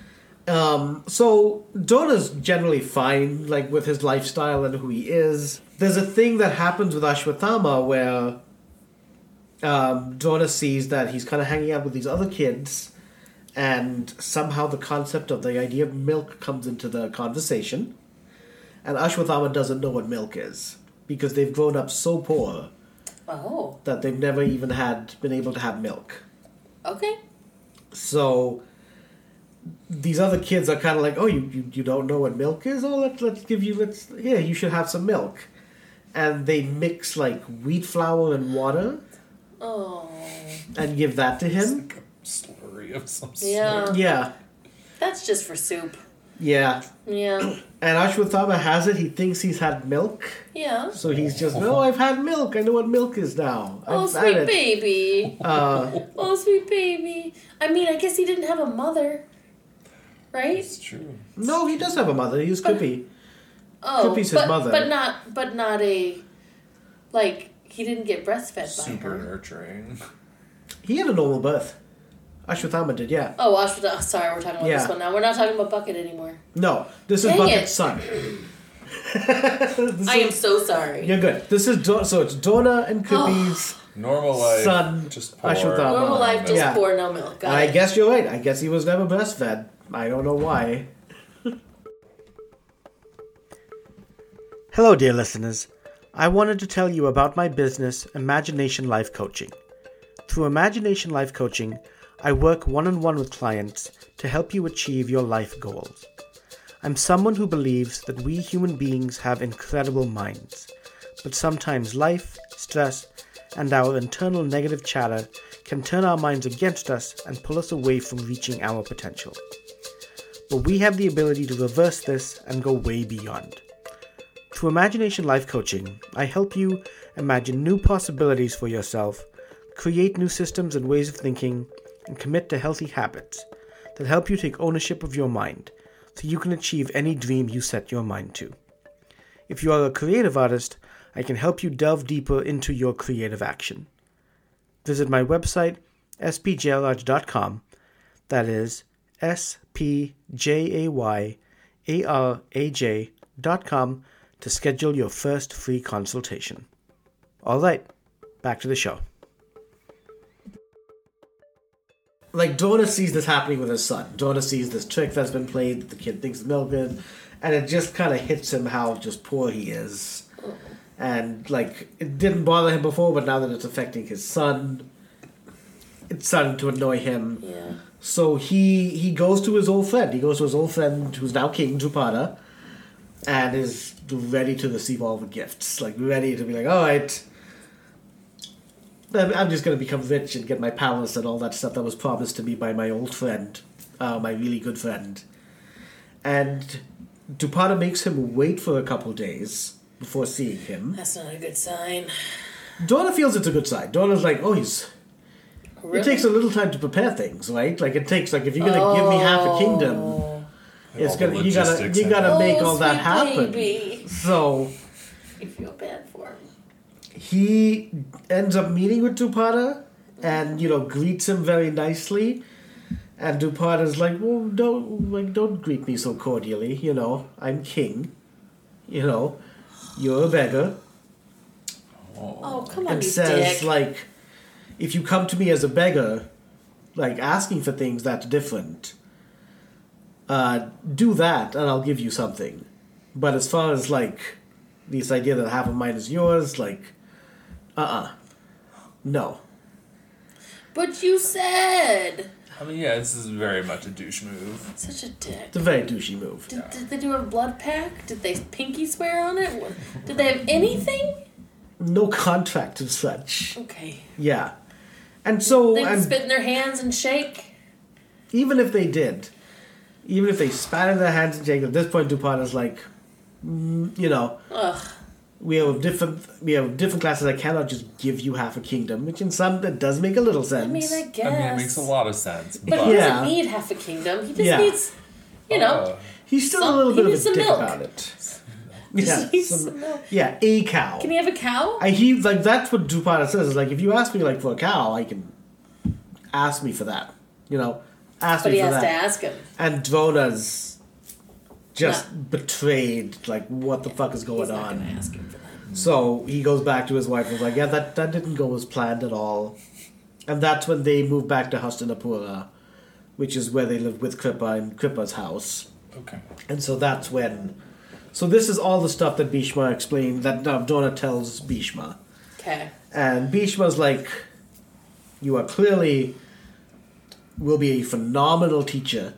So Donna's generally fine, like with his lifestyle and who he is. There's a thing that happens with Ashwatthama where Donna sees that he's kind of hanging out with these other kids, and somehow the concept of the idea of milk comes into the conversation. And Ashwatthama doesn't know what milk is because they've grown up so poor Oh, that they've never even been able to have milk. okay. So these other kids are kind of like, oh, you don't know what milk is? Oh, here, you should have some milk. And they mix like wheat flour and water Oh, and give that to him. Like a slurry of some sort. yeah. Yeah, That's just for soup. yeah. Yeah. And Ashwatthama has it. He thinks he's had milk. Yeah. So he's just, no, I've had milk. I know what milk is now. Oh, I've had sweet it." baby. Oh, sweet baby. I mean, I guess he didn't have a mother, right? It's true. No, he does have a mother. He's Kippy. Oh, Kippy's his mother. but not a, like, he didn't get breastfed by Super her. nurturing. He had a normal birth. Ashwatthama did, yeah. Oh, Ashwatthama. Sorry, we're talking about Yeah. this one now. We're not talking about Bucket anymore. No, this is Dang Bucket's it. son. I am so sorry. You're good. This is so it's Donna and Kippy's. Normal life. Son, Just poor. Ashwatthama. Normal life, just Yeah. pour no milk. Got I it. guess you're right. I guess he was never breastfed. I don't know why. Hello, dear listeners. I wanted to tell you about my business, Imagination Life Coaching. Through Imagination Life Coaching, I work one-on-one with clients to help you achieve your life goals. I'm someone who believes that we human beings have incredible minds, but sometimes life, stress, and our internal negative chatter can turn our minds against us and pull us away from reaching our potential. But we have the ability to reverse this and go way beyond. Through Imagination Life Coaching, I help you imagine new possibilities for yourself, create new systems and ways of thinking, and commit to healthy habits that help you take ownership of your mind so you can achieve any dream you set your mind to. If you are a creative artist, I can help you delve deeper into your creative action. Visit my website, spjayraj.com, that is spjayraj.com, to schedule your first free consultation. All right, back to the show. Like, Donna sees this happening with his son. Donna sees this trick that's been played that the kid thinks is milk is, and it just kind of hits him how just poor he is. And, like, it didn't bother him before, but now that it's affecting his son, it's starting to annoy him. Yeah. So he goes to his old friend. He goes to his old friend who's now King Drupada, and is ready to receive all the gifts. Like, ready to be like, all right, I'm just going to become rich and get my palace and all that stuff that was promised to me by my old friend, my really good friend. And Drupada makes him wait for a couple days before seeing him. That's not a good sign. Donna feels it's a good sign. Donna's like, oh, he's... Really? It takes a little time to prepare things, right? Like, it takes, like, if you're going to give me half a kingdom... It's All the gonna you gotta logistics you and- gotta make all sweet that happen. baby. So I feel bad for him. he ends up meeting with Drupada and greets him very nicely. And Drupada's like, well, don't greet me so cordially. I'm king. You're a beggar. Oh, come on, And you says dick. like, if you come to me as a beggar, like asking for things that's different. Do that, and I'll give you something. But as far as, like, this idea that half of mine is yours, like, no. But you said. I mean, yeah, this is very much a douche move. Such a dick. It's a very douchey move. Did they do a blood pact? Did they pinky swear on it? Did they have anything? No contract as such. Okay. Yeah. And so, They didn't and spit in their hands and shake? even if they did, even if they spat in their hands and shake, at this point, Dupont is like, Ugh. we have different classes that cannot just give you half a kingdom, which in some that does make a little sense. I mean, I guess. I mean, it makes a lot of sense. But he doesn't need half a kingdom. He just needs, He's still a little bit of a dick milk. about it. Some milk. Yeah, a cow. Can he have a cow? That's what Drupal says. Is like, if you ask me like for a cow, I can ask me for that. Ask but me he for has that. to ask him. And Drona's just betrayed. Like, what the fuck is going He's not on? gonna ask him for that. So he goes back to his wife and is like, yeah, that didn't go as planned at all. And that's when they move back to Hastinapura, which is where they live with Kripa in Kripa's house. Okay. And so that's when... So this is all the stuff that Bhishma explained, that Drona tells Bhishma. Okay. And Bhishma's like, you are clearly... will be a phenomenal teacher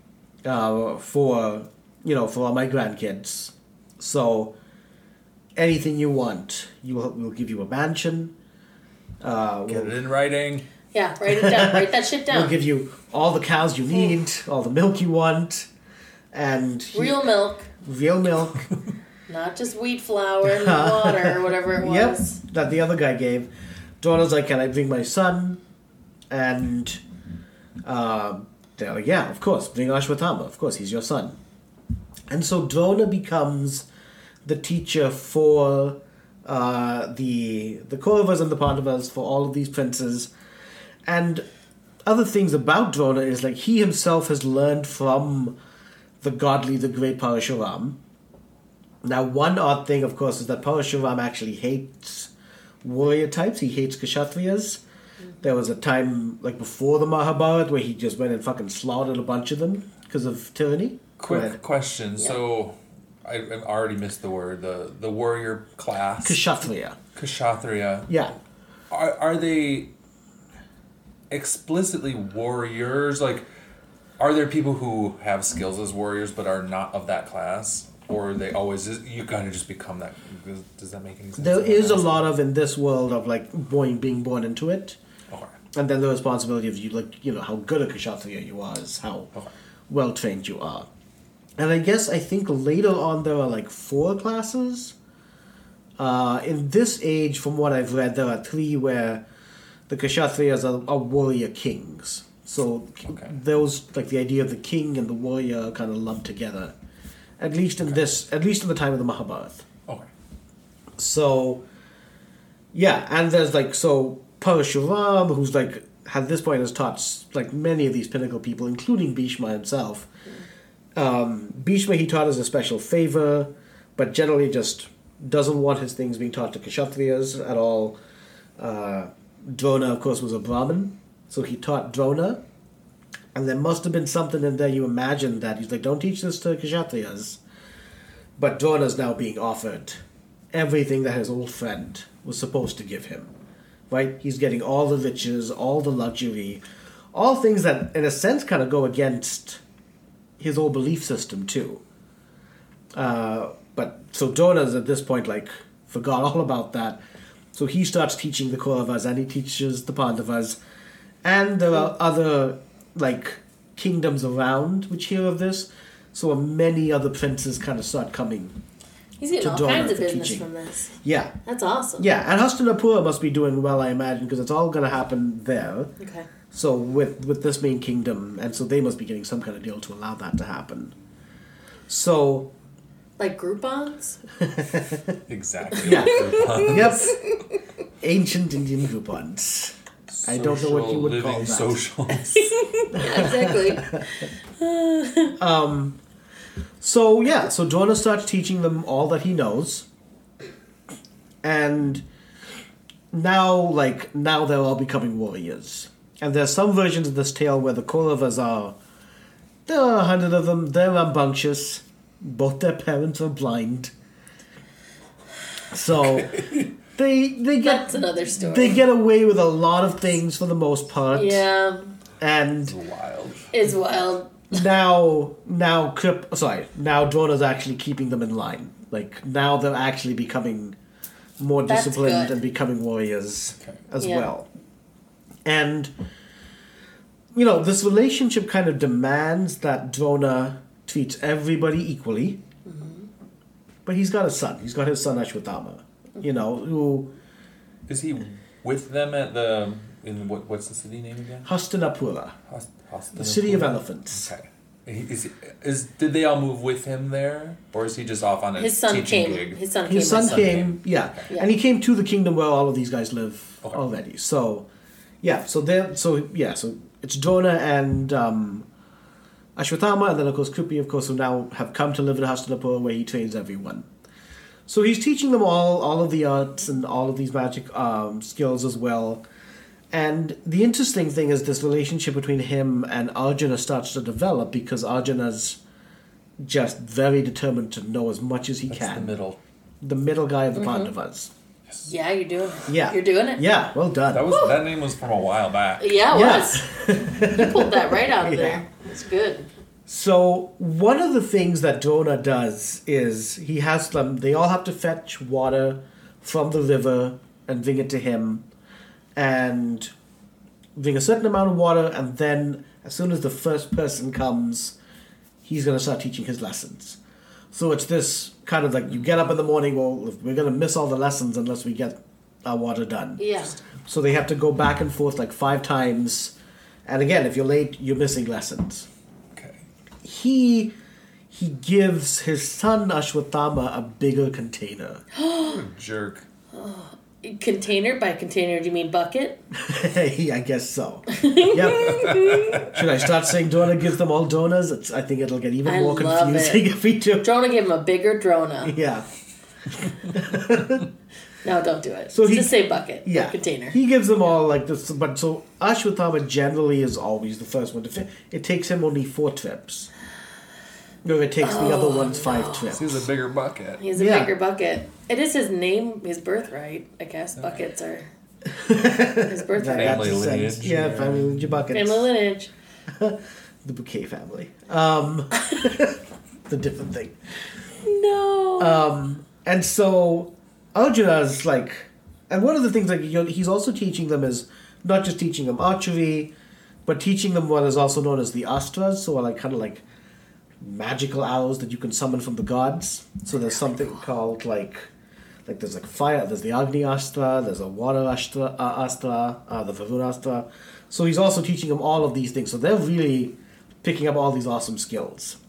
for all my grandkids. So... anything you want. We'll give you a mansion. Get it in writing. Yeah, write it down. Write that shit down. We'll give you all the cows you need, all the milk you want, and... Real milk. Real milk. Not just wheat flour and water or whatever it was. Yep, that the other guy gave. Drona's like, can I bring my son? And they're like, yeah, of course, bring Ashwatthama. Of course, he's your son. And so Drona becomes... the teacher for the Kauravas and the Pandavas, for all of these princes. And other things about Drona is, like, he himself has learned from the great Parashuram. Now, one odd thing, of course, is that Parashuram actually hates warrior types. He hates Kshatriyas. There was a time, like, before the Mahabharata where he just went and fucking slaughtered a bunch of them because of tyranny. Quick question. Yeah. So... I already missed the word. The warrior class. Kshatriya. Kshatriya. Yeah. Are they explicitly warriors? Like, are there people who have skills as warriors but are not of that class? Or are they always... You kind of just become that... Does that make any sense? There is a lot of, in this world, of, like, being born into it. Okay. And then the responsibility of you, like, how good a Kshatriya you are is how well trained you are. And I think later on there are like 4 classes. In this age, from what I've read, there are 3 where the Kshatriyas are warrior kings. So those, like, the idea of the king and the warrior are kind of lumped together. At least in the time of the Mahabharata. Okay. So, yeah, and there's like, so Parashuram, who's like, at this point has taught like many of these pinnacle people, including Bhishma himself. Bhishma he taught as a special favor, but generally just doesn't want his things being taught to Kshatriyas at all. Drona, of course, was a Brahmin, so he taught Drona. And there must have been something in there you imagine that he's like, don't teach this to Kshatriyas. But Drona's now being offered everything that his old friend was supposed to give him. Right? He's getting all the riches, all the luxury, all things that, in a sense, kind of go against his old belief system too. But so Drona's at this point like forgot all about that. So he starts teaching the Kauravas and he teaches the Pandavas. And there are other like kingdoms around which hear of this. So many other princes kind of start coming. He's getting all Drona kinds of for business teaching. from this. Yeah. That's awesome. Yeah, and Hastinapura must be doing well, I imagine, because it's all going to happen there. Okay. So with this main kingdom, and so they must be getting some kind of deal to allow that to happen. So... Like Groupons? Exactly. Yeah. Yep. Ancient Indian Groupons. I don't know what you would call that. Socials. Yeah, exactly. So Drona starts teaching them all that he knows. And now they're all becoming warriors. And there's some versions of this tale where the Kauravas there are 100 of them, they're rambunctious. Both their parents are blind. So they get... That's another story. They get away with a lot of things for the most part. Yeah. And... It's wild. It's wild. Now Drona's actually keeping them in line. Like, now they're actually becoming more disciplined and becoming warriors as well. And, this relationship kind of demands that Drona treats everybody equally. Mm-hmm. but he's got a son. He's got his son Ashwatthama, who Is he with them at the in what's the city name again? Hastinapura, Hastinapura? the city of elephants. Okay. Did they all move with him there, or is he just off on a His son teaching came. gig? His son His came. son came, yeah. Yeah. And he came to the kingdom where all of these guys live Okay. already. So, yeah, so it's Drona and Ashwatthama, and then of course Kripi, of course, who now have come to live in Hastinapura, where he trains everyone. So he's teaching them all of the arts and all of these magic skills as well. And the interesting thing is this relationship between him and Arjuna starts to develop because Arjuna's just very determined to know as much as he That's can. the middle. The middle guy of the Pandavas. Yeah, you're doing it. Yeah. You're doing it. Yeah, well done. That name was from a while back. Yeah, it Yeah. was. You pulled that right out of Yeah. there. It's good. So one of the things that Drona does is he has them. They all have to fetch water from the river and bring it to him, and bring a certain amount of water. And then, as soon as the first person comes, he's going to start teaching his lessons. So it's this kind of like you get up in the morning. Well, we're going to miss all the lessons unless we get our water done. Yeah. So they have to go back and forth like 5 times. And again, if you're late, you're missing lessons. Okay. He gives his son Ashwatthama a bigger container. What a jerk. Container? By container, do you mean bucket? Yeah, I guess so. Yep. Should I start saying Drona gives them all donas? I think it'll get even I more love confusing it. if we do. Drona gave him a bigger Drona. Yeah. No, don't do it. So Just say bucket. Yeah. Or container. He gives them all like this, but so Ashwatthama generally is always the first one to fit. It takes him only 4 trips. No, it takes the other ones 5 trips. He's a bigger bucket. He has a Yeah. bigger bucket. It is his name, his birthright. I guess buckets are his birthright. Family That's the sense. lineage. Yeah, family lineage buckets. Family lineage. The bouquet family. The different thing. No. And so Arjuna's like, and one of the things like he's also teaching them is not just teaching them archery, but teaching them what is also known as the astras, so like kind of like magical arrows that you can summon from the gods. So there's something called like there's like fire. There's the Agni Astra. There's a water Astra, the Varuna Astra. So he's also teaching them all of these things. So they're really picking up all these awesome skills.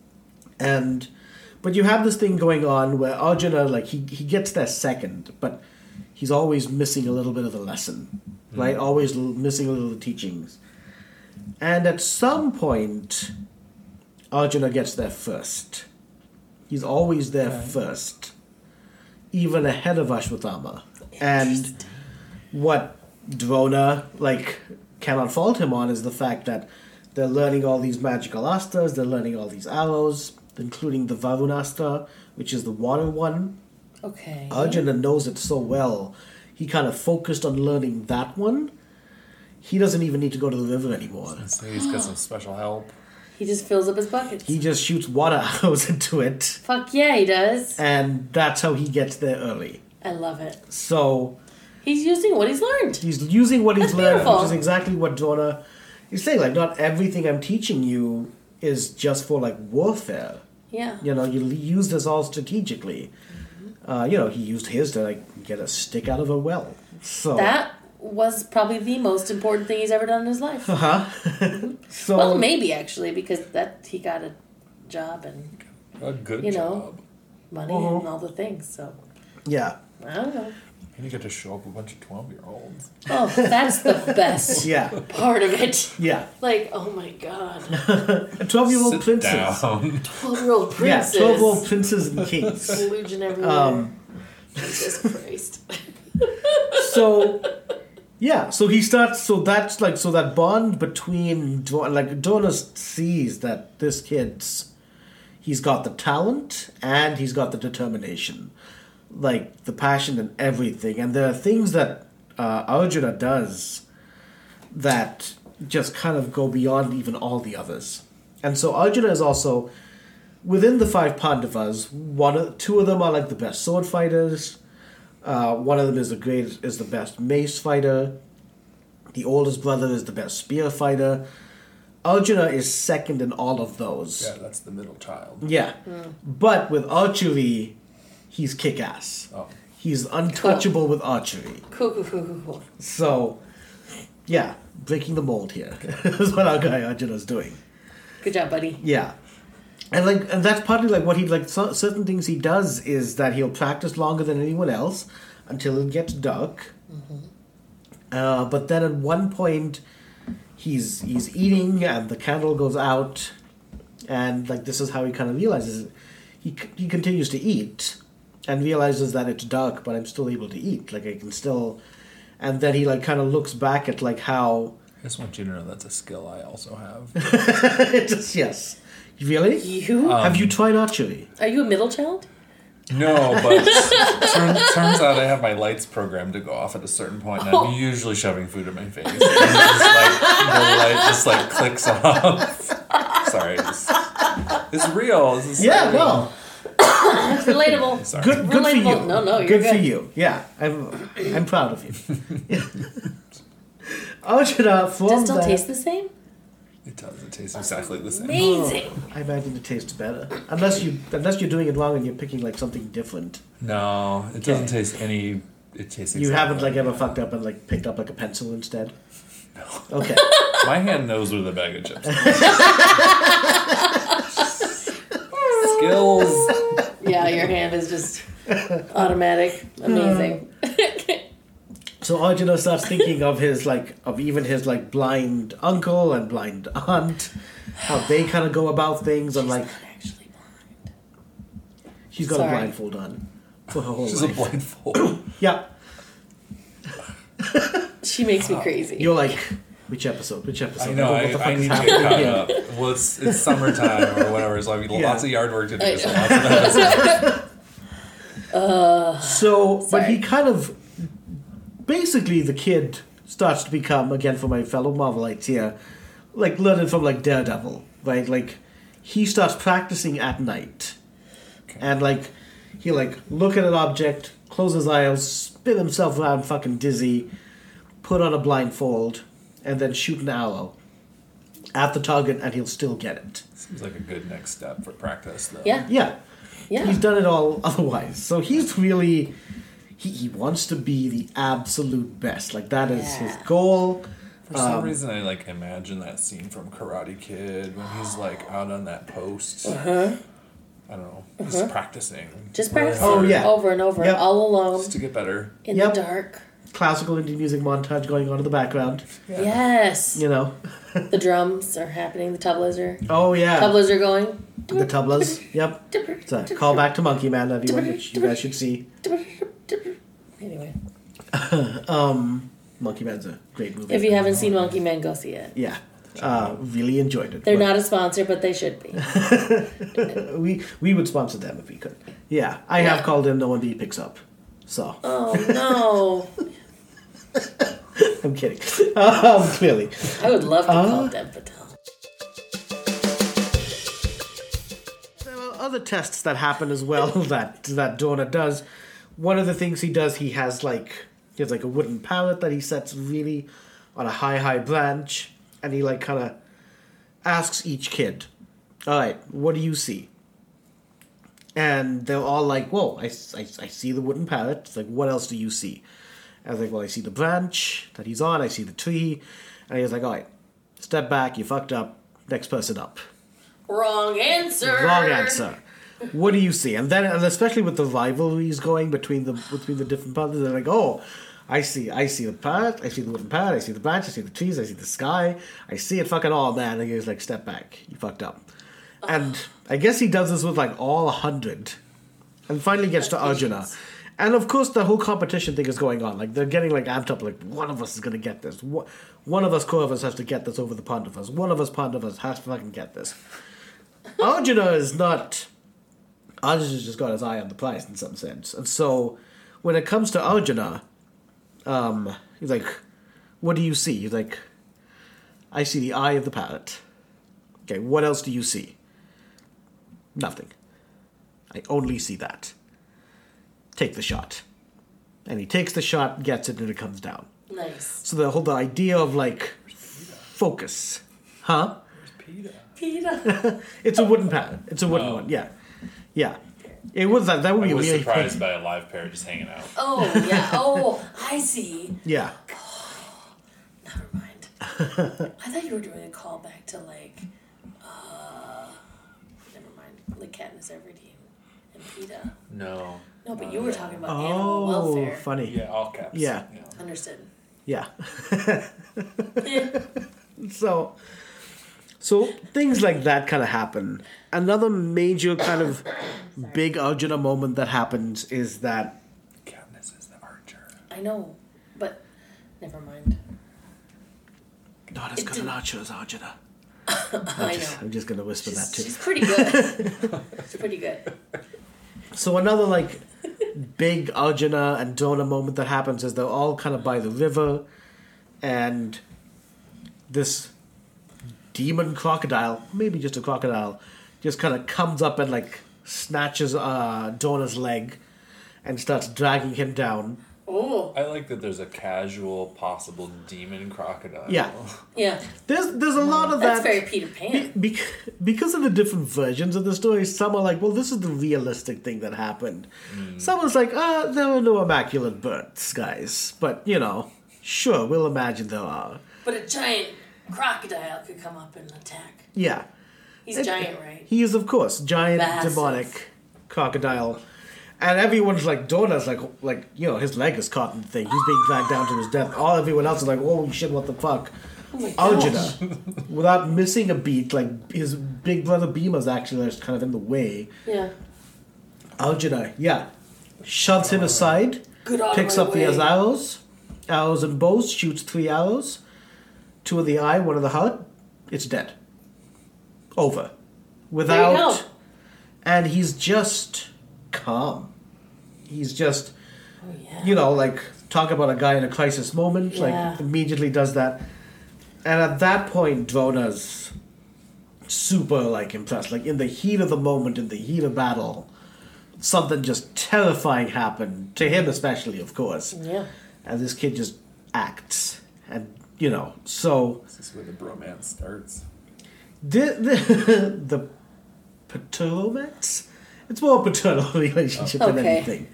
But you have this thing going on where Arjuna, like, he gets there second, but he's always missing a little bit of the lesson, right? Always missing a little of the teachings. And at some point, Arjuna gets there first. He's always there first, even ahead of Ashwatthama. And what Drona, like, cannot fault him on is the fact that they're learning all these magical astras, they're learning all these arrows, including the Varunastra, which is the water one. Okay. Arjuna knows it so well, he kind of focused on learning that one. He doesn't even need to go to the river anymore. So he's got some special help. He just fills up his buckets. He just shoots water arrows into it, Fuck yeah, he does. and that's how he gets there early. I love it. So He's using what he's learned. he's using what he's That's learned, beautiful. which is exactly what Drona is saying. Like, not everything I'm teaching you is just for, like, warfare. Yeah. You know, you use this all strategically. He used his to, like, get a stick out of a well. So That was probably the most important thing he's ever done in his life. So Well, maybe actually, because that he got a job and A good You job. know. money and all the things. So yeah, I don't know. And you get to show up a bunch of 12-year-olds. Oh, that's the best yeah, part of it. yeah. Like, oh my god, A 12-year-old Sit princess. down. 12-year-old Yeah, princess. 12-year-old princes and kings. Illusion everywhere. Jesus Christ. So he starts. So that's like that bond between Drona sees that this he's got the talent and he's got the determination, like the passion and everything. And there are things that Arjuna does that just kind of go beyond even all the others. And so Arjuna is also within the 5 Pandavas. 2 of them are like the best sword fighters. One of them is the best mace fighter. The oldest brother is the best spear fighter. Arjuna is second in all of those. Yeah, that's the middle child. Yeah. But with archery, he's kick-ass. Oh. He's untouchable with archery. Cool. So, yeah, breaking the mold here is what our guy Arjuna's doing. Good job, buddy. Yeah. And that's partly like what he like. Certain things he does is that he'll practice longer than anyone else until it gets dark. But then at one point, he's eating and the candle goes out, and like this is how he kind of realizes he continues to eat and realizes that it's dark, but I'm still able to eat. Like I can still, and then he like kind of looks back at like how. I just want you to know that's a skill I also have. Yes. Really? You? Have you tried archery? Are you a middle child? No, but turns out I have my lights programmed to go off at a certain point, and I'm usually shoving food in my face. And the light just like clicks off. Sorry, it's real. This is Yeah, real. no. It's relatable. Sorry. Good for Relatable. you. No, you're good good. for you. Yeah, I'm proud of you. Arjuna Does from it still that. taste the same? It does. It tastes exactly the same. Amazing. I imagine it tastes better, unless you're doing it wrong and you're picking like something different. No, it doesn't taste any. It tastes. You exactly haven't like ever that. fucked up and like picked up like a pencil instead. No. Okay. My hand knows where the bag of chips. is. Skills. Yeah, your hand is just automatic. Amazing. So Arjuna starts thinking of his blind uncle and blind aunt, how they kind of go about things, and like Not actually blind. she's got Sorry. a blindfold on for her whole She's a life. blindfold. Yeah, She makes me crazy. you're like, which episode? Which episode? I know. What the fuck I is need to happening get caught here? up. Well, it's summertime or whatever, so I mean, Yeah. lots of yard work to do. I So know. lots of episodes. So, but Sorry. he kind of, basically, the kid starts to become, again, for my fellow Marvelites here, like learning from like Daredevil, right? Like he starts practicing at night, and like he like look at an object, close his eyes, spin himself around, fucking dizzy, put on a blindfold, and then shoot an arrow at the target, and he'll still get it. Seems like a good next step for practice, though. Yeah. Yeah. Yeah. He's done it all otherwise. So he's really he wants to be the absolute best. Like that is his goal. For some reason, I like imagine that scene from Karate Kid when he's like out on that post. I don't know. He's practicing. Just really practicing Oh, hard yeah. over and over, Yep. all alone, Just to get better. in Yep. the dark. Classical Indian music montage going on in the background. Yeah. Yes. You know. The drums are happening. The tablas are Yeah. are going. The tablas. Yep. It's a call back to Monkey Man, everyone, which you guys should see. Anyway, Monkey Man's a great movie. if you haven't seen Monkey Man, go see it. Yeah. Really enjoyed it. They're But not a sponsor, but they should be. we would sponsor them if we could. Yeah. I Yeah. have called in, no one B picks up. So Oh no! I'm kidding. Clearly. I would love to call Dev Patel. There are other tests that happen as well that Dorna does. One of the things he does, he has like a wooden pallet that he sets really on a high branch, and he like kind of asks each kid, "All right, what do you see?" And they're all like, "Whoa, I see the wooden pallet." It's like, "What else do you see?" And I was like, "Well, I see the branch that he's on. I see the tree." And he was like, "All right, step back. You fucked up. Next person up." Wrong answer. Wrong answer. What do you see? And then, and especially with the rivalries going between the different parts, they're like, "Oh, I see the parrot. I see the wooden parrot. I see the branch. I see the trees. I see the sky. I see it fucking all, man." And he's like, "Step back. You fucked up." And I guess he does this with like all 100, and finally gets to Arjuna. And of course, the whole competition thing is going on. Like they're getting like amped up. Like one of us is gonna get this. One of us Kauravas has to get this over the Pandavas. One of us Pandavas has to fucking get this. Arjuna is not. Arjuna's just got his eye on the prize in some sense, and so when it comes to Arjuna, he's like, "What do you see?" He's like, "I see the eye of the parrot." Okay, what else do you see? Nothing. I only see that. Take the shot. And he takes the shot, gets it, and it comes down. Nice. So the whole idea of like focus. Huh? PETA. Peter. It's a wooden parrot. It's a wooden one, yeah. Yeah. It was that would I be was really surprised by a live pair just hanging out. Oh, yeah. Oh, I see. Yeah. Never mind. I thought you were doing a callback to, like, never mind. Like Katniss Everdeen and PETA. No. No, but you were talking about animal welfare. Funny. Yeah, all caps. Yeah. Understood. Yeah. Yeah. So things like that kind of happen. Another major kind of big Arjuna moment that happens is that Katniss is the archer. I know, but never mind. not as good an archer as Arjuna. I know. I'm just gonna whisper that too. She's pretty good. She's pretty good. So another like big Arjuna and Drona moment that happens is they're all kind of by the river, and this demon crocodile, maybe just a crocodile, just kind of comes up and like snatches Drona's leg and starts dragging him down. Oh. I like that there's a casual possible demon crocodile. Yeah. Yeah. There's a lot of That's that. very Peter Pan. Because of the different versions of the story, some are like, well, this is the realistic thing that happened. Someone's like, there were no immaculate births, guys. But, you know, sure, we'll imagine there are. But a giant crocodile could come up and attack. Yeah. He's giant, right? He is, of course, giant, Massive. demonic crocodile. And everyone's like, Drona's like, you know, his leg is caught in the thing. He's being dragged down to his death. Everyone else is like, holy shit, what the fuck? Oh my gosh. Arjuna, without missing a beat, like his big brother Bhima's actually just kind of in the way. Yeah. Arjuna, shoves him aside, Good out of picks my up way. the arrows and bows, shoots 3 arrows, 2 in the eye, 1 in the heart. It's dead. Over. There you go. And he's just calm. He's just, Oh, yeah. you know, like, talk about a guy in a crisis moment, Yeah. like, immediately does that. And at that point, Drona's super, like, impressed. Like, in the heat of the moment, in the heat of battle, something just terrifying happened. To him especially, of course. Yeah. And this kid just acts. And, you know, so... This is where the bromance starts. The paternal-mance? It's more a paternal relationship than Okay. anything.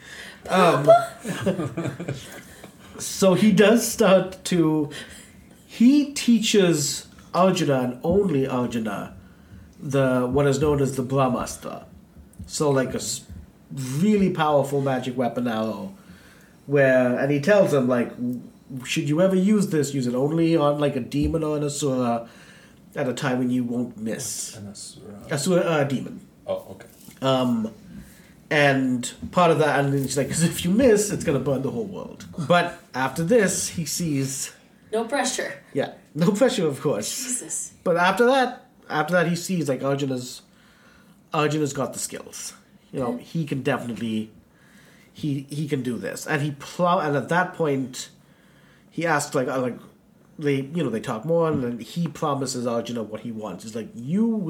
So he does start to... He teaches Arjuna and only Arjuna what is known as the Brahmastra. So like a really powerful magic weapon arrow. And he tells him, like, should you ever use this, use it only on like a demon or an asura at a time when you won't miss. An asura. Asura, demon. Oh, okay. And part of that, and he's like, because if you miss, it's going to burn the whole world. But after this, he sees... No pressure. Yeah, no pressure, of course. Jesus. But after that, he sees, like, Arjuna's got the skills. You know, he can definitely... He can do this. And and at that point, he asks, like they talk more, and then he promises Arjuna what he wants. He's like,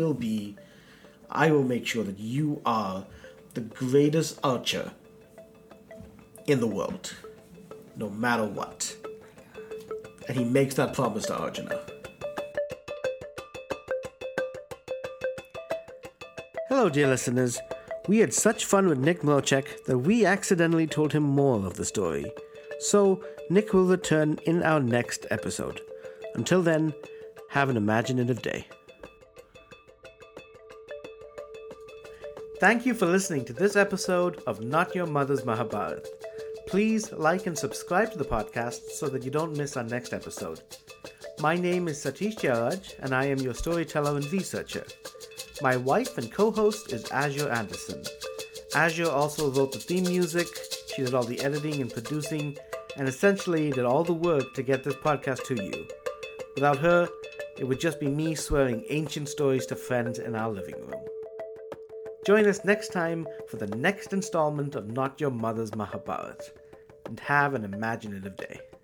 I will make sure that you are the greatest archer in the world, no matter what. And he makes that promise to Arjuna. Hello, dear listeners. We had such fun with Nick Mroczek that we accidentally told him more of the story. So, Nick will return in our next episode. Until then, have an imaginative day. Thank you for listening to this episode of Not Your Mother's Mahabharat. Please like and subscribe to the podcast so that you don't miss our next episode. My name is Satish Jayaraj, and I am your storyteller and researcher. My wife and co-host is Azure Anderson. Azure also wrote the theme music, she did all the editing and producing, and essentially did all the work to get this podcast to you. Without her, it would just be me swearing ancient stories to friends in our living room. Join us next time for the next installment of Not Your Mother's Mahabharat, and have an imaginative day.